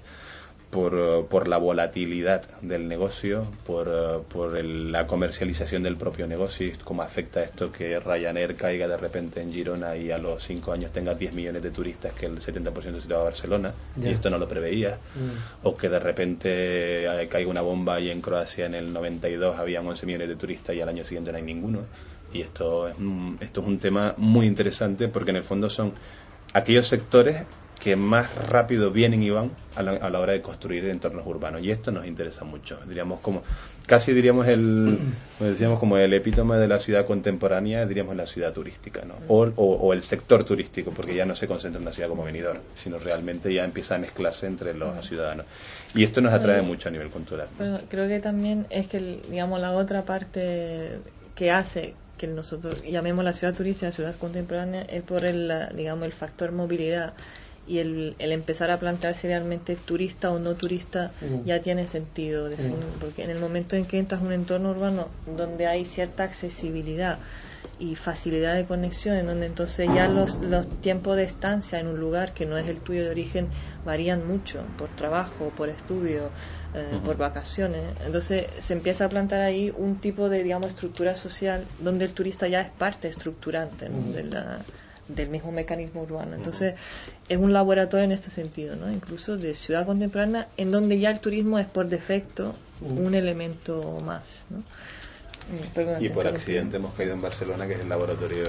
por, por la volatilidad del negocio, por, por el, la comercialización del propio negocio y cómo afecta esto que Ryanair caiga de repente en Girona y a los cinco años tenga diez millones de turistas, que el setenta por ciento se va a Barcelona, yeah. y esto no lo preveía, mm. o que de repente caiga una bomba y en Croacia en el noventa y dos habían once millones de turistas y al año siguiente no hay ninguno. Y esto es, esto es un tema muy interesante porque en el fondo son aquellos sectores que más rápido vienen y van a la, a la hora de construir entornos urbanos, y esto nos interesa mucho, diríamos, como casi diríamos el, como decíamos, como el epítome de la ciudad contemporánea, diríamos la ciudad turística, ¿no? O, o, o el sector turístico, porque ya no se concentra en la ciudad como venidor, sino realmente ya empieza a mezclarse entre los ciudadanos, y esto nos atrae mucho a nivel cultural, ¿no? Bueno, creo que también es que, digamos, la otra parte que hace que nosotros llamemos la ciudad turística, la ciudad contemporánea, es por el, digamos, el factor movilidad. Y el, el empezar a plantearse realmente turista o no turista uh-huh. ya tiene sentido, uh-huh. porque en el momento en que entras a un entorno urbano donde hay cierta accesibilidad y facilidad de conexión, en donde entonces ya los, los tiempos de estancia en un lugar que no es el tuyo de origen varían mucho, por trabajo, por estudio, eh, uh-huh. por vacaciones. Entonces se empieza a plantar ahí un tipo de, digamos, estructura social donde el turista ya es parte estructurante, ¿no? uh-huh. de la del mismo mecanismo urbano. Entonces es un laboratorio en este sentido, ¿no? Incluso de ciudad contemporánea, en donde ya el turismo es por defecto uh-huh. un elemento más, ¿no? Perdón, y por accidente hemos caído en Barcelona, que es el laboratorio,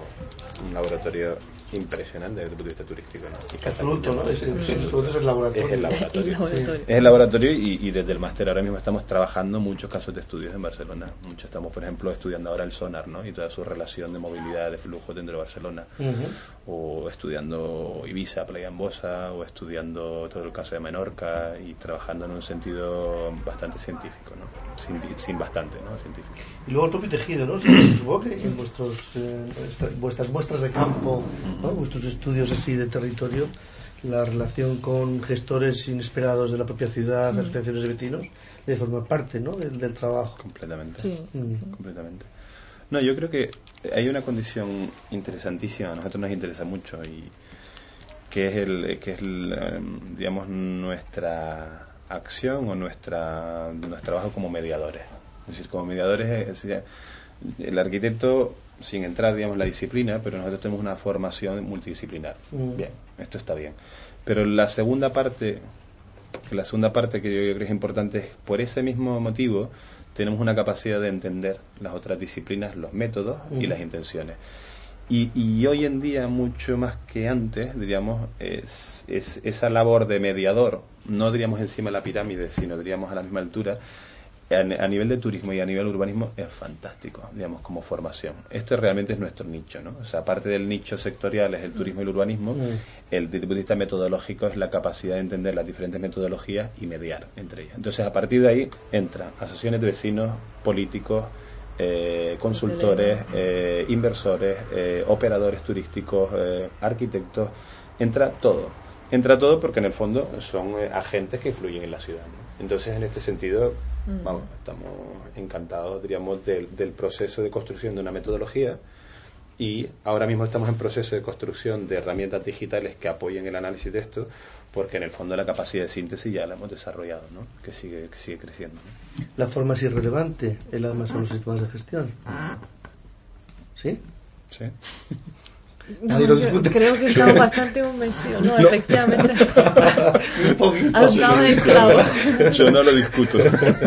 un laboratorio impresionante desde el punto de vista turístico, ¿no? Y absoluto, ¿no? Es, es, es, es el laboratorio. Es el laboratorio. el laboratorio. Es el laboratorio y, y desde el máster ahora mismo estamos trabajando muchos casos de estudios en Barcelona. Muchos estamos, por ejemplo, estudiando ahora el sonar, ¿no? Y toda su relación de movilidad, de flujo dentro de Barcelona. Uh-huh. O estudiando Ibiza, Playa Ambosa, o estudiando todo el caso de Menorca y trabajando en un sentido bastante científico, ¿no? Sin, sin bastante, ¿no? Científico. Y luego el propio tejido, ¿no? Supongo que en vuestros, eh, vuestras muestras de campo, ¿no? Vuestros estudios así de territorio, la relación con gestores inesperados de la propia ciudad, las asociaciones de vecinos, de forma parte, ¿no? del, del trabajo. Completamente. Sí, mm. sí. Completamente. No, yo creo que hay una condición interesantísima, a nosotros nos interesa mucho, y que es el, que es el, digamos, nuestra acción o nuestra nuestro trabajo como mediadores. Es decir, como mediadores, es decir, el arquitecto, sin entrar, digamos, en la disciplina, pero nosotros tenemos una formación multidisciplinar. Mm. Bien, esto está bien. Pero la segunda parte, la segunda parte que yo creo que es importante es, por ese mismo motivo, tenemos una capacidad de entender las otras disciplinas, los métodos mm. y las intenciones. Y, y hoy en día, mucho más que antes, diríamos, es, es esa labor de mediador, no diríamos encima de la pirámide, sino diríamos a la misma altura, a nivel de turismo y a nivel urbanismo es fantástico, digamos, como formación. Esto realmente es nuestro nicho, ¿no? O sea, aparte del nicho sectorial es el turismo y el urbanismo, mm. el desde el punto de vista metodológico es la capacidad de entender las diferentes metodologías y mediar entre ellas. Entonces, a partir de ahí entran asociaciones de vecinos, políticos, eh, consultores, eh, inversores, eh, operadores turísticos, eh, arquitectos, entra todo. Entra todo porque en el fondo son eh, agentes que influyen en la ciudad, ¿no? Entonces, en este sentido, mm. vamos, estamos encantados, diríamos, del, del proceso de construcción de una metodología, y ahora mismo estamos en proceso de construcción de herramientas digitales que apoyen el análisis de esto, porque en el fondo la capacidad de síntesis ya la hemos desarrollado, ¿no? Que sigue, que sigue creciendo, ¿no? La forma es irrelevante, el alma son los sistemas de gestión. ¿Sí? Sí. No, creo, creo que estamos bastante convencidos. No, no, efectivamente. Un poquito. Has dado el clavo. Yo no lo discuto.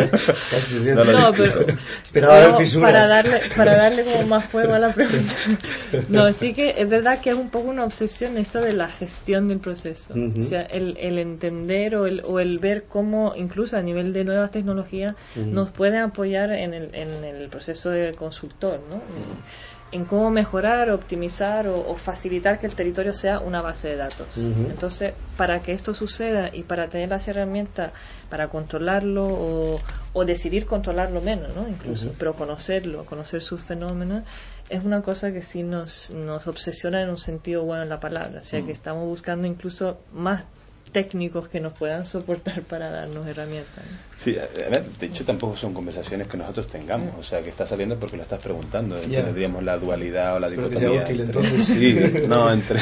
No, lo no pero, pero para darle para darle como más fuego a la pregunta. No, sí que es verdad que es un poco una obsesión esto de la gestión del proceso. Uh-huh. O sea, el, el entender o el, o el ver cómo, incluso a nivel de nuevas tecnologías, uh-huh. nos pueden apoyar en el, en el proceso de consultor, ¿no? Uh-huh. En cómo mejorar, optimizar o, o facilitar que el territorio sea una base de datos. Uh-huh. Entonces, para que esto suceda y para tener las herramientas para controlarlo o, o decidir controlarlo menos, ¿no? Incluso, uh-huh. pero conocerlo, conocer sus fenómenos, es una cosa que sí nos, nos obsesiona en un sentido bueno en la palabra. O sea, uh-huh. que estamos buscando incluso más técnicos que nos puedan soportar para darnos herramientas, ¿no? Sí, a ver, de hecho tampoco son conversaciones que nosotros tengamos, o sea, que está saliendo porque lo estás preguntando, yeah. Tendríamos la dualidad o la Espero dicotomía útil, entre, sí, no, entre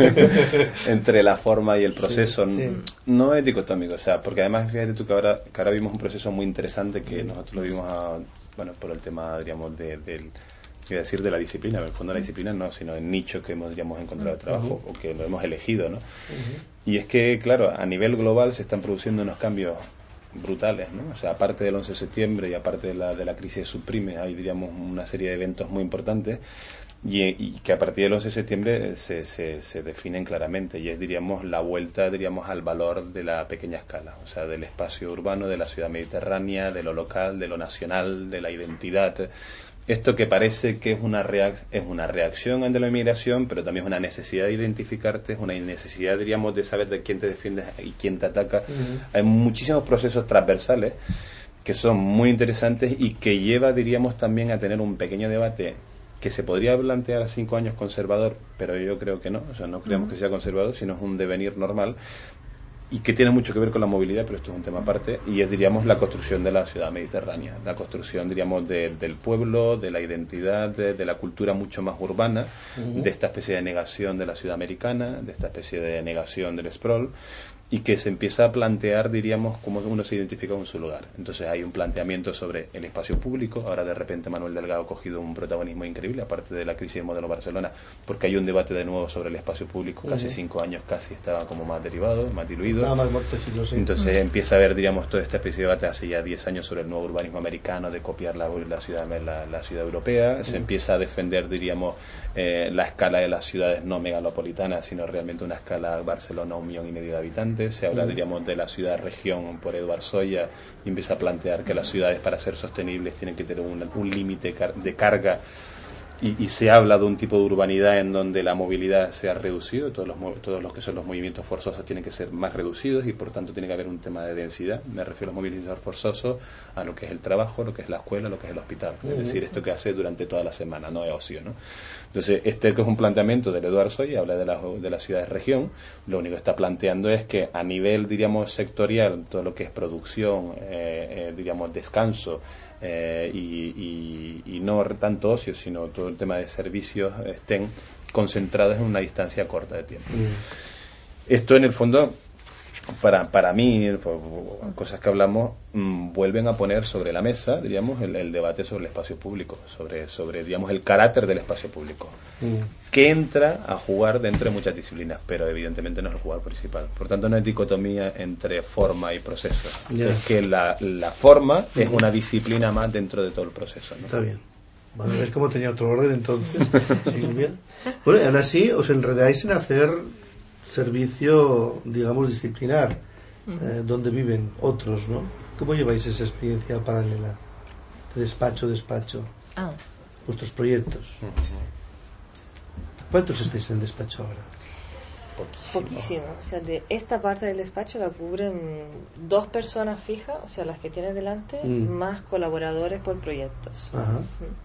entre la forma y el proceso, sí, sí. No es dicotómico, o sea, porque además fíjate tú que ahora, que ahora vimos un proceso muy interesante que nosotros lo vimos a, bueno, por el tema, diríamos, de, del quiero decir de la disciplina, en el fondo de la disciplina no, sino el nicho que hemos, digamos, encontrado de trabajo, uh-huh. o que lo hemos elegido, ¿no? Uh-huh. Y es que, claro, a nivel global se están produciendo unos cambios brutales, ¿no? O sea, aparte del once de septiembre y aparte de la, de la crisis de subprime, hay, diríamos, una serie de eventos muy importantes y, y que a partir del once de septiembre se, se, se definen claramente, y es, diríamos, la vuelta, diríamos, al valor de la pequeña escala, o sea, del espacio urbano, de la ciudad mediterránea, de lo local, de lo nacional, de la identidad. Esto que parece que es una, reac- es una reacción ante la inmigración, pero también es una necesidad de identificarte, es una necesidad, diríamos, de saber de quién te defiende y quién te ataca. Uh-huh. Hay muchísimos procesos transversales que son muy interesantes y que lleva, diríamos, también a tener un pequeño debate que se podría plantear a cinco años conservador, pero yo creo que no, o sea, no creemos uh-huh. que sea conservador, sino es un devenir normal, y que tiene mucho que ver con la movilidad, pero esto es un tema aparte, y es, diríamos, la construcción de la ciudad mediterránea, la construcción, diríamos, de, del pueblo, de la identidad, de, de la cultura mucho más urbana, uh-huh. de esta especie de negación de la ciudad americana, de esta especie de negación del sprawl, y que se empieza a plantear, diríamos, cómo uno se identifica con su lugar. Entonces hay un planteamiento sobre el espacio público. Ahora de repente Manuel Delgado ha cogido un protagonismo increíble, aparte de la crisis del modelo Barcelona, porque hay un debate de nuevo sobre el espacio público. Uh-huh. Casi cinco años casi estaba como más derivado, más diluido. Nada más mortecito, sí. Entonces uh-huh. empieza a haber, diríamos, todo este especie de debate hace ya diez años sobre el nuevo urbanismo americano, de copiar la, la, ciudad, la, la ciudad europea. Uh-huh. Se empieza a defender, diríamos, eh, la escala de las ciudades no megalopolitanas, sino realmente una escala Barcelona, un millón y medio de habitantes. Se habla, uh-huh. diríamos, de la ciudad-región por Eduard Soya, y empieza a plantear que las ciudades, para ser sostenibles, tienen que tener un, un límite car- de carga, y, y se habla de un tipo de urbanidad en donde la movilidad se ha reducido, todos los, todos los que son los movimientos forzosos tienen que ser más reducidos, y por tanto tiene que haber un tema de densidad. Me refiero a los movimientos forzosos a lo que es el trabajo, lo que es la escuela, lo que es el hospital, uh-huh. es decir, esto que hace durante toda la semana, no es ocio, ¿no? Entonces, este que es un planteamiento del Eduard Soy, habla de, la, de las ciudades-región. Lo único que está planteando es que a nivel, diríamos, sectorial, todo lo que es producción, eh, eh, diríamos, descanso, eh, y, y, y no tanto ocio, sino todo el tema de servicios, estén concentrados en una distancia corta de tiempo. Mm. Esto, en el fondo, para para mí, por cosas que hablamos, mmm, vuelven a poner sobre la mesa, diríamos, el, el debate sobre el espacio público, sobre, sobre digamos, el carácter del espacio público, mm. que entra a jugar dentro de muchas disciplinas, pero evidentemente no es el jugador principal. Por tanto, no hay dicotomía entre forma y proceso. Yeah. Es que la, la forma mm. es una disciplina más dentro de todo el proceso, ¿no? Está bien. Bueno, ¿ves cómo tenía otro orden entonces? Silvia. Bueno, y ahora sí, os enredáis en hacer servicio, digamos, disciplinar, uh-huh. eh, donde viven otros, ¿no? ¿Cómo lleváis esa experiencia paralela de despacho, despacho? Ah. Vuestros proyectos. Uh-huh. ¿Cuántos estáis en el despacho ahora? Poquísimo. Poquísimo. O sea, de esta parte del despacho la cubren dos personas fijas, o sea, las que tienes delante, mm. más colaboradores por proyectos. Ajá.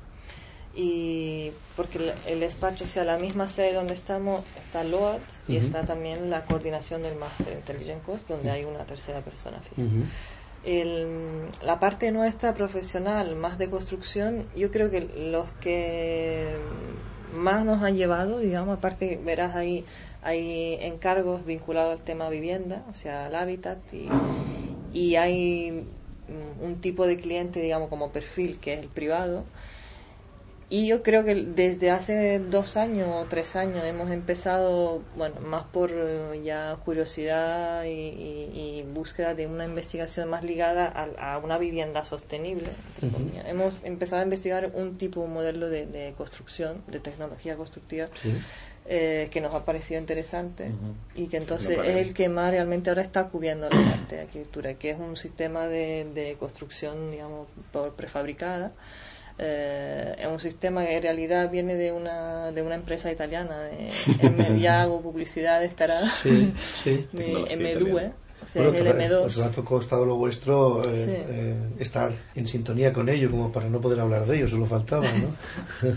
Y porque el, el despacho, o sea, la misma sede donde estamos, está L O A D, uh-huh. y está también la coordinación del máster Intelligent Cost, donde uh-huh. hay una tercera persona fija. Uh-huh. El, la parte nuestra profesional, más de construcción, yo creo que los que más nos han llevado, digamos, aparte verás ahí hay encargos vinculados al tema vivienda, o sea, al hábitat, y, y hay un tipo de cliente, digamos, como perfil, que es el privado. Y yo creo que desde hace dos años o tres años hemos empezado, bueno, más por uh, ya curiosidad y, y, y búsqueda de una investigación más ligada a, a una vivienda sostenible, entre comillas. Uh-huh. Hemos empezado a investigar un tipo, un modelo de, de construcción, de tecnología constructiva, sí. eh, que nos ha parecido interesante, uh-huh. y que entonces no es el que más realmente ahora está cubriendo la parte de arquitectura, que es un sistema de, de construcción, digamos, por prefabricada. Eh, es un sistema que en realidad viene de una de una empresa italiana, de M, ya hago publicidad descarada, sí, sí. de M dos, o sea, bueno, es el M dos. Os ha costado lo vuestro eh, sí. eh, estar en sintonía con ello, como para no poder hablar de ello, solo faltaba, ¿no?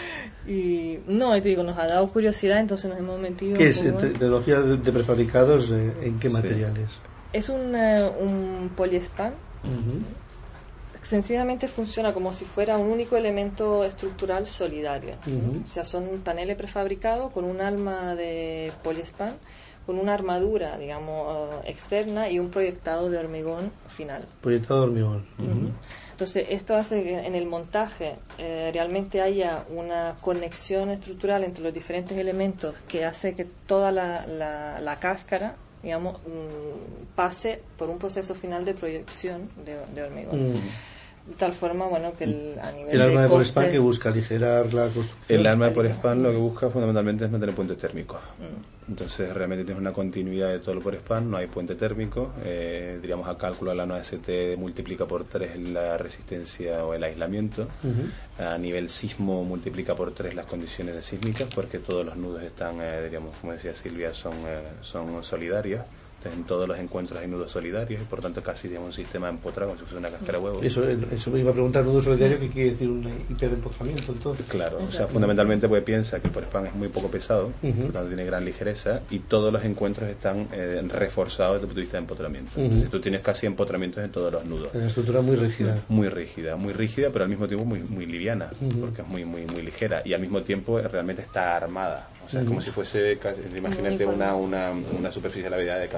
Y no, te digo, nos ha dado curiosidad, entonces nos hemos metido. ¿Qué es tecnología de, de prefabricados? Eh, ¿En qué materiales? Sí. Es un, uh, un poliespan. Uh-huh. Sencillamente funciona como si fuera un único elemento estructural solidario. Uh-huh. O sea, son paneles prefabricados con un alma de poliespan, con una armadura, digamos, uh, externa y un proyectado de hormigón final. Proyectado de hormigón. Uh-huh. Uh-huh. Entonces, esto hace que en el montaje eh, realmente haya una conexión estructural entre los diferentes elementos que hace que toda la, la, la cáscara, digamos, mm, pase por un proceso final de proyección de, de hormigón. Mm. De tal forma, bueno, que el, a nivel el arma de, de coste, poliespan que busca aligerar la construcción. El arma de poliespan lo que busca fundamentalmente es mantener puentes térmicos. Mm. Entonces realmente tienes una continuidad de todo el poliespan, no hay puente térmico. Eh, diríamos, a cálculo la nueve S T multiplica por tres la resistencia o el aislamiento. Uh-huh. A nivel sismo multiplica por tres las condiciones de sísmicas, porque todos los nudos están, eh, diríamos, como decía Silvia, son, eh, son solidarios. Entonces, en todos los encuentros hay nudos solidarios y por tanto casi digamos, un sistema empotrado como si fuese una cáscara de huevo. Eso, eso me iba a preguntar, nudo solidario, ¿qué quiere decir un hiperempotramiento entonces? Claro, o sea, fundamentalmente pues piensa que el poliespan es muy poco pesado, uh-huh. por tanto tiene gran ligereza y todos los encuentros están eh, reforzados desde el punto de vista de empotramiento. Uh-huh. Entonces tú tienes casi empotramientos en todos los nudos. Una estructura muy rígida. Muy rígida, muy rígida, pero al mismo tiempo muy muy liviana, uh-huh. porque es muy muy muy ligera y al mismo tiempo realmente está armada. O sea, uh-huh. es como si fuese, casi, imagínate una, una, una superficie de la vida de candela.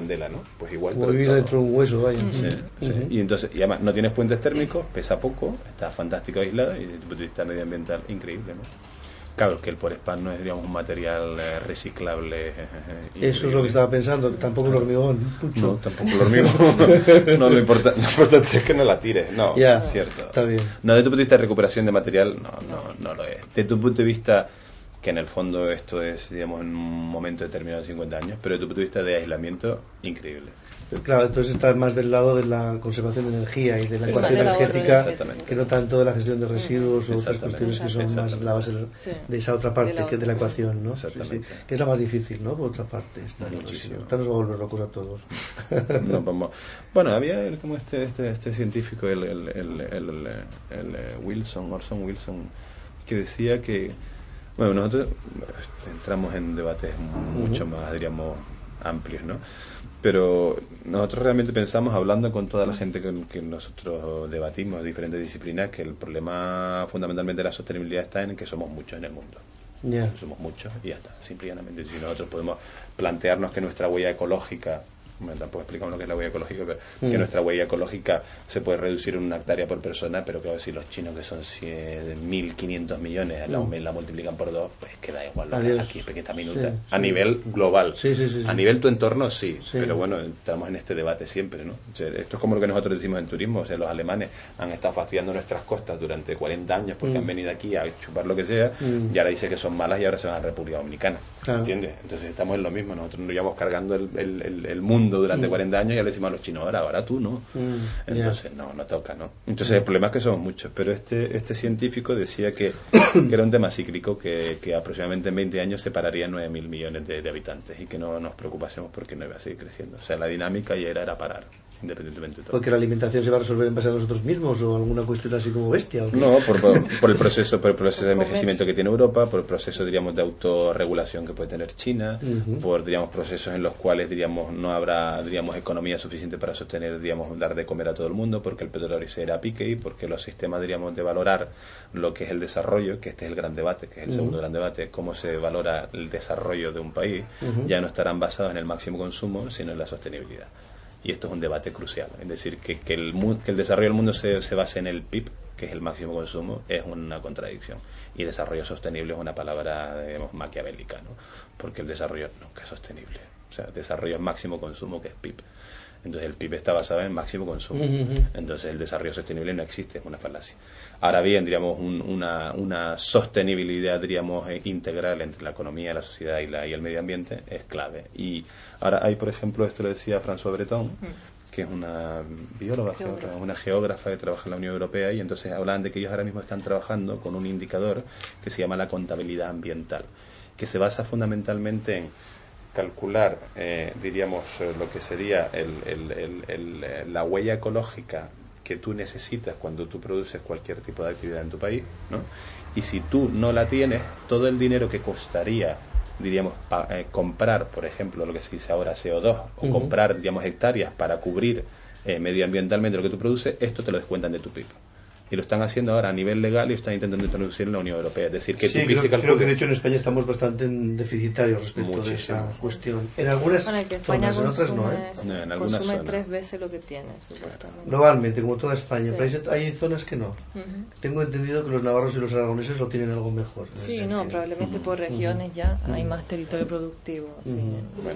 candela, ¿no? Pues igual. Como vivir dentro de un hueso, vaya. Sí, uh-huh. sí. Y entonces, y además no tienes puentes térmicos, pesa poco, está fantástico aislada y desde el punto de vista medioambiental increíble, ¿no? Claro, que el porespán no es, digamos, un material eh, reciclable. Eh, Eso es lo que estaba pensando, que tampoco el hormigón. Pucho. No, tampoco el hormigón. No, lo, importa, lo importante es que no la tires, no, ya, es cierto. Está bien. No, desde tu punto de vista de recuperación de material, no, no, no lo es. Desde tu punto de vista, que en el fondo esto es, digamos, en un momento determinado de cincuenta años, pero desde tu punto de vista de aislamiento, increíble. Claro, entonces está más del lado de la conservación de energía y de la sí, ecuación energética, que no sí. tanto de la gestión de residuos o otras cuestiones que son más la base sí. de esa otra parte de la, que de la ecuación, ¿no? Exactamente. Sí, sí. Que es la más difícil, ¿no? Por otra parte. Esta, muchísimo. Esta nos va a volver locos a todos. No, vamos. Bueno, había el, como este, este este científico, el, el, el, el, el, el Wilson, Orson Wilson, que decía que, bueno, nosotros entramos en debates mucho uh-huh. más, diríamos, amplios, ¿no? Pero nosotros realmente pensamos, hablando con toda la gente con que nosotros debatimos, diferentes disciplinas, que el problema fundamentalmente de la sostenibilidad está en que somos muchos en el mundo. Yeah. Somos muchos y ya está, simplemente. Si nosotros podemos plantearnos que nuestra huella ecológica, bueno, tampoco explicamos lo que es la huella ecológica, pero mm. que nuestra huella ecológica se puede reducir en una hectárea por persona, pero claro, si los chinos, que son mil quinientos millones, mm. la, la multiplican por dos, pues queda igual, Adiós. Aquí es pequeña minuta, sí, a sí. nivel global. Sí, sí, sí, a sí. nivel tu entorno, sí, sí, sí, pero bueno, estamos en este debate siempre, ¿no? O sea, esto es como lo que nosotros decimos en turismo, o sea, los alemanes han estado fastidiando nuestras costas durante cuarenta años porque mm. han venido aquí a chupar lo que sea, mm. y ahora dice que son malas y ahora se van a la República Dominicana, claro. ¿Entiendes? Entonces estamos en lo mismo, nosotros nos llevamos cargando el, el, el, el mundo durante mm. cuarenta años y ya le decimos a los chinos, ahora, ahora tú, ¿no? Mm, Entonces, yeah. no, no toca, ¿no? Entonces, el problema es que somos muchos, pero este este científico decía que, que era un tema cíclico, que, que aproximadamente en veinte años separaría nueve mil millones de, de habitantes y que no nos preocupásemos porque no iba a seguir creciendo. O sea, la dinámica ya era, era parar, independientemente de todo. ¿Porque la alimentación se va a resolver en base a nosotros mismos o alguna cuestión así como bestia? ¿o qué? No, por, por, por el proceso por el proceso de envejecimiento que tiene Europa, por el proceso, diríamos, de autorregulación que puede tener China, uh-huh. por, diríamos, procesos en los cuales, diríamos, no habrá, diríamos, economía suficiente para sostener, diríamos, dar de comer a todo el mundo, porque el petróleo se irá a pique y porque los sistemas, diríamos, de valorar lo que es el desarrollo, que este es el gran debate, que es el uh-huh. segundo gran debate, cómo se valora el desarrollo de un país, uh-huh. ya no estarán basados en el máximo consumo, sino en la sostenibilidad. Y esto es un debate crucial, es decir, que, que, el, que el desarrollo del mundo se, se base en el P I B, que es el máximo consumo, es una contradicción. Y desarrollo sostenible es una palabra, digamos, maquiavélica, ¿no? Porque el desarrollo nunca es sostenible. O sea, desarrollo es máximo consumo, que es P I B. Entonces el P I B está basado en máximo consumo. Uh-huh. Entonces el desarrollo sostenible no existe, es una falacia. Ahora bien, diríamos, un, una, una sostenibilidad, diríamos, integral entre la economía, la sociedad y, la, y el medio ambiente es clave. Y ahora hay, por ejemplo, esto lo decía François Breton, uh-huh. que es una bióloga, geógrafa. una geógrafa que trabaja en la Unión Europea, y entonces hablan de que ellos ahora mismo están trabajando con un indicador que se llama la contabilidad ambiental, que se basa fundamentalmente en calcular, eh, diríamos, eh, lo que sería el, el, el, el, la huella ecológica que tú necesitas cuando tú produces cualquier tipo de actividad en tu país, ¿no? Y si tú no la tienes, todo el dinero que costaría, diríamos, pa, eh, comprar, por ejemplo, lo que se dice ahora C O dos, o uh-huh. comprar, digamos, hectáreas para cubrir eh, medioambientalmente lo que tú produces, esto te lo descuentan de tu P I B. Y lo están haciendo ahora a nivel legal y lo están intentando introducir en la Unión Europea. Es decir, que sí, tu P I B creo, creo que de hecho en España estamos bastante deficitarios respecto Muchísimo. a esa cuestión. En algunas bueno, que España zonas, consume, en otras no, ¿eh? No, en algunas consume zonas. tres veces lo que tiene, supuestamente. Globalmente, como toda España. Sí. Pero hay, hay zonas que no. Uh-huh. Tengo entendido que los navarros y los aragoneses lo tienen algo mejor. Sí, no, probablemente uh-huh. por regiones uh-huh. ya uh-huh. hay más territorio productivo. Uh-huh. Sí. Bueno.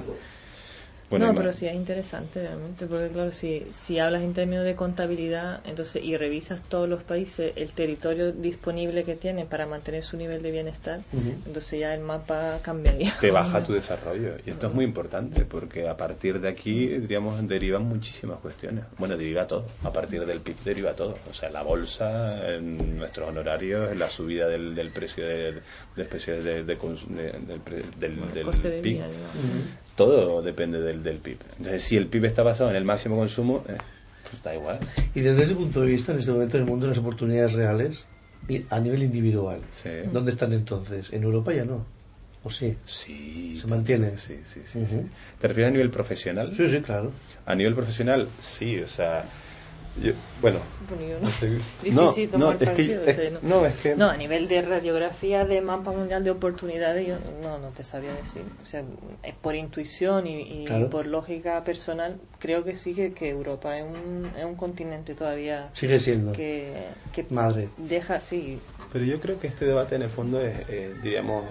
Bueno, no, pero sí es interesante realmente, porque claro, si, si hablas en términos de contabilidad, entonces y revisas todos los países, el territorio disponible que tienen para mantener su nivel de bienestar, uh-huh. entonces ya el mapa cambiaría. Te baja tu desarrollo, y esto es muy importante, porque a partir de aquí, diríamos, derivan muchísimas cuestiones. Bueno, deriva todo, a partir del P I B deriva todo, o sea, la bolsa, en nuestros honorarios, la subida del, del precio de, del precio de, de, de, del, del, bueno, del, coste del de P I B. vida, Uh-huh. Todo depende del, del P I B. Entonces, si el P I B está basado en el máximo consumo, eh, pues da igual. Y desde ese punto de vista, en este momento en el mundo, las oportunidades reales a nivel individual, sí. ¿dónde están entonces? ¿En Europa ya no? ¿O sí? Sí. ¿Se mantiene? Sí, sí, sí, uh-huh. sí. ¿Te refieres a nivel profesional? Sí, sí, claro. A nivel profesional, sí, o sea, Yo, bueno, bueno, yo no. estoy... Difícil no, tomar no, es partido, que, o sea, es, no. no, es que... No, a nivel de radiografía de mapa mundial de oportunidades, yo no, no te sabría decir. O sea, es por intuición y, y claro. por lógica personal, creo que sí que, que Europa es un, es un continente todavía... Sigue siendo. Que, que madre. Deja, sí. Pero yo creo que este debate en el fondo es, eh, diríamos...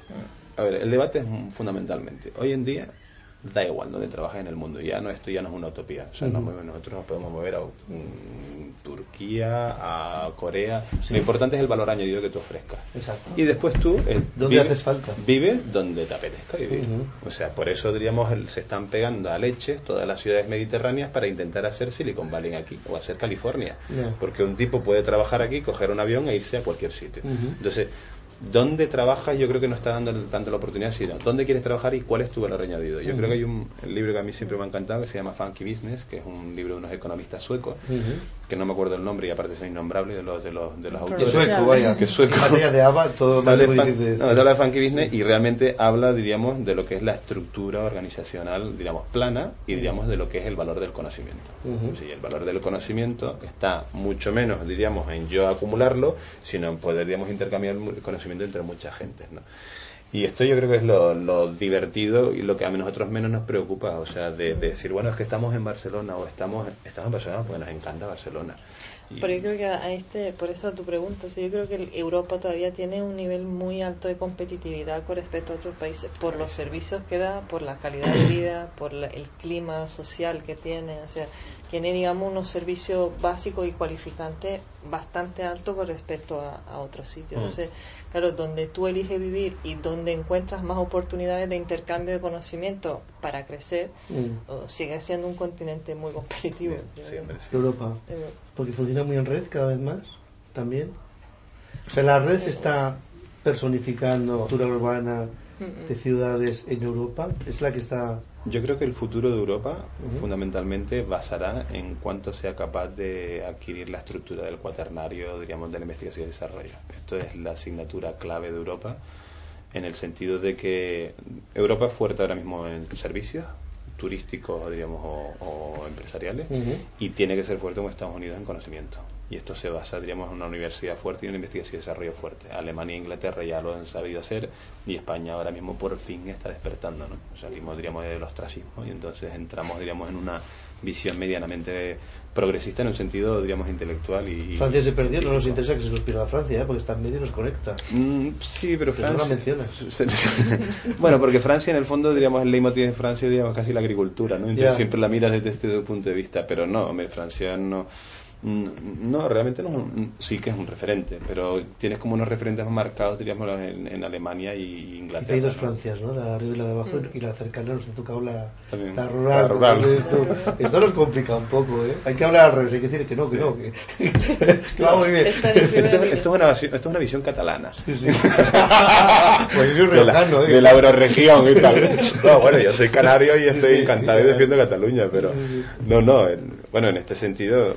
A ver, el debate es fundamentalmente, hoy en día... da igual donde trabajes en el mundo, ya no, esto ya no es una utopía, o sea, uh-huh. no, nosotros nos podemos mover a um, Turquía, a Corea, sí. Lo importante es el valor añadido que tú ofrezcas. Exacto. Y después tú eh, ¿dónde vive, haces falta? Vive donde te apetezca vivir. Uh-huh. O sea, por eso diríamos el, se están pegando a leches todas las ciudades mediterráneas para intentar hacer Silicon Valley aquí o hacer California, yeah. Porque un tipo puede trabajar aquí, coger un avión e irse a cualquier sitio. Uh-huh. Entonces, dónde trabajas yo creo que no está dando tanto la oportunidad, sino dónde quieres trabajar y cuál es tu valor añadido. Yo uh-huh. creo que hay un el libro que a mí siempre me ha encantado que se llama Funky Business, que es un libro de unos economistas suecos, uh-huh. que no me acuerdo el nombre y aparte son innombrables de los de los de los autores. Sueco, vaya, que sueco. Más allá de ABBA, todo más de fan, de... No, habla de Funky Business sí. Y realmente habla, diríamos, de lo que es la estructura organizacional, diríamos, plana y diríamos de lo que es el valor del conocimiento. Uh-huh. Sí, el valor del conocimiento está mucho menos, diríamos, en yo acumularlo, sino en poder, digamos, intercambiar el conocimiento entre mucha gente. ¿No? Y esto yo creo que es lo, lo divertido y lo que a nosotros menos nos preocupa, o sea, de, de decir, bueno, es que estamos en Barcelona o estamos, estamos en Barcelona porque nos encanta Barcelona. Y... Pero yo creo que a este, por eso tu pregunta, o sea, yo creo que Europa todavía tiene un nivel muy alto de competitividad con respecto a otros países, por los servicios que da, por la calidad de vida, por la, el clima social que tiene, o sea, tiene, digamos, unos servicios básicos y cualificantes bastante altos con respecto a, a otros sitios. Mm. Entonces, claro, donde tú eliges vivir y donde encuentras más oportunidades de intercambio de conocimiento para crecer, mm. o sigue siendo un continente muy competitivo. Bien, siempre, sí. Europa, porque funciona muy en red cada vez más, también. O sea, la red se está personificando, cultura urbana de ciudades en Europa, es la que está... Yo creo que el futuro de Europa uh-huh. fundamentalmente basará en cuánto sea capaz de adquirir la estructura del cuaternario, diríamos, de la investigación y desarrollo. Esto es la asignatura clave de Europa, en el sentido de que Europa es fuerte ahora mismo en servicios turísticos, diríamos, o, o empresariales, uh-huh. y tiene que ser fuerte como Estados Unidos en conocimiento. Y esto se basa, diríamos, en una universidad fuerte y en una investigación y desarrollo fuerte. Alemania e Inglaterra ya lo han sabido hacer y España ahora mismo por fin está despertando, ¿no? Salimos, diríamos, del ostracismo y entonces entramos, diríamos, en una visión medianamente progresista en un sentido, diríamos, intelectual y... Francia se perdió, no nos interesa que se nos pierda Francia, ¿eh? Porque está en medio y nos conecta. Mm, sí, pero Francia... no la mencionas. Bueno, porque Francia en el fondo, diríamos, el leitmotiv de Francia, diríamos, casi la agricultura, ¿no? Entonces yeah. siempre la miras desde este punto de vista, pero no, hombre, Francia no... No, realmente no, sí que es un referente, pero tienes como unos referentes más marcados, diríamos, en, en Alemania y Inglaterra. Y hay dos ¿no? Francias, ¿no? La de arriba y la de abajo, mm. y la cercana nos ha tocado la, También, la rural. La rural. Esto, esto nos complica un poco, ¿eh? Hay que hablar al revés, hay que decir que no, que sí. no, que, que va muy bien. Esto, esto, es una, esto es una visión catalana. Sí, sí. Pues yo soy riojano, de, ¿eh? de la euroregión y tal. No, bueno, yo soy canario y estoy sí, encantado sí, y defiendo Cataluña, pero no, no, en, bueno, en este sentido...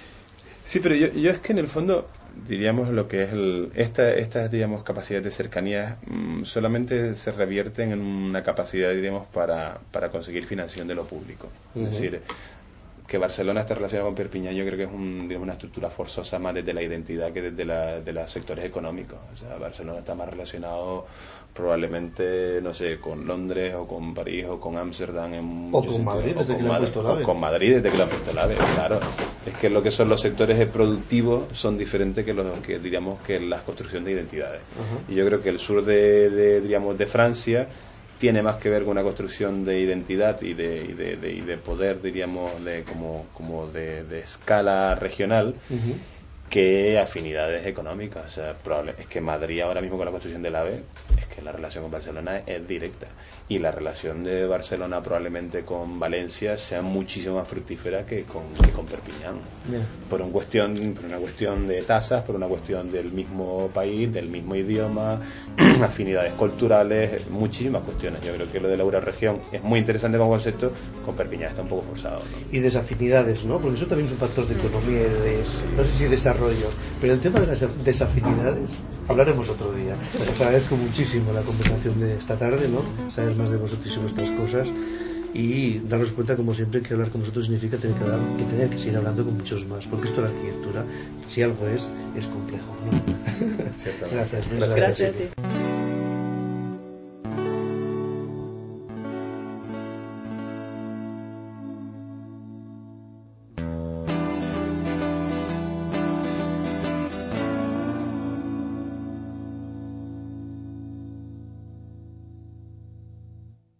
Sí, pero yo, yo es que en el fondo, diríamos, lo que es el, esta, estas, digamos, capacidades de cercanía mmm, solamente se revierten en una capacidad, diríamos, para, para conseguir financiación de lo público. Uh-huh. Es decir, que Barcelona está relacionado con Perpiñán, yo creo que es un, digamos, una estructura forzosa más desde la identidad que desde la, de los sectores económicos. O sea, Barcelona está más relacionado probablemente, no sé, con Londres o con París o con Ámsterdam en o con Madrid desde que le han puesto el AVE. O con Madrid desde que le han puesto el AVE, claro. Es que lo que son los sectores productivos son diferentes que los que diríamos que la construcción de identidades. Uh-huh. Y yo creo que el sur de, de diríamos de Francia tiene más que ver con una construcción de identidad y de, y de, de, y de poder, diríamos, de como, como de, de escala regional, uh-huh. que afinidades económicas. O sea, probable, es que Madrid ahora mismo con la construcción del AVE, es que la relación con Barcelona es directa. Y la relación de Barcelona probablemente con Valencia sea muchísimo más fructífera que con, que con Perpiñán. Yeah. Por, un cuestión, por una cuestión de tasas, por una cuestión del mismo país, del mismo idioma, afinidades culturales, muchísimas cuestiones. Yo creo que lo de la euroregión es muy interesante como concepto, con Perpiñán está un poco forzado, ¿no? Y desafinidades, ¿no? Porque eso también es un factor de economía y de, no sé si desarrollo, pero el tema de las desafinidades hablaremos otro día. Os agradezco muchísimo la conversación de esta tarde, ¿no? Saber más de vosotros y vuestras cosas, y darnos cuenta, como siempre, que hablar con vosotros significa tener que, hablar, que tener que seguir hablando con muchos más, porque esto de la arquitectura, si algo es, es complejo, ¿no? Gracias, gracias, gracias a ti.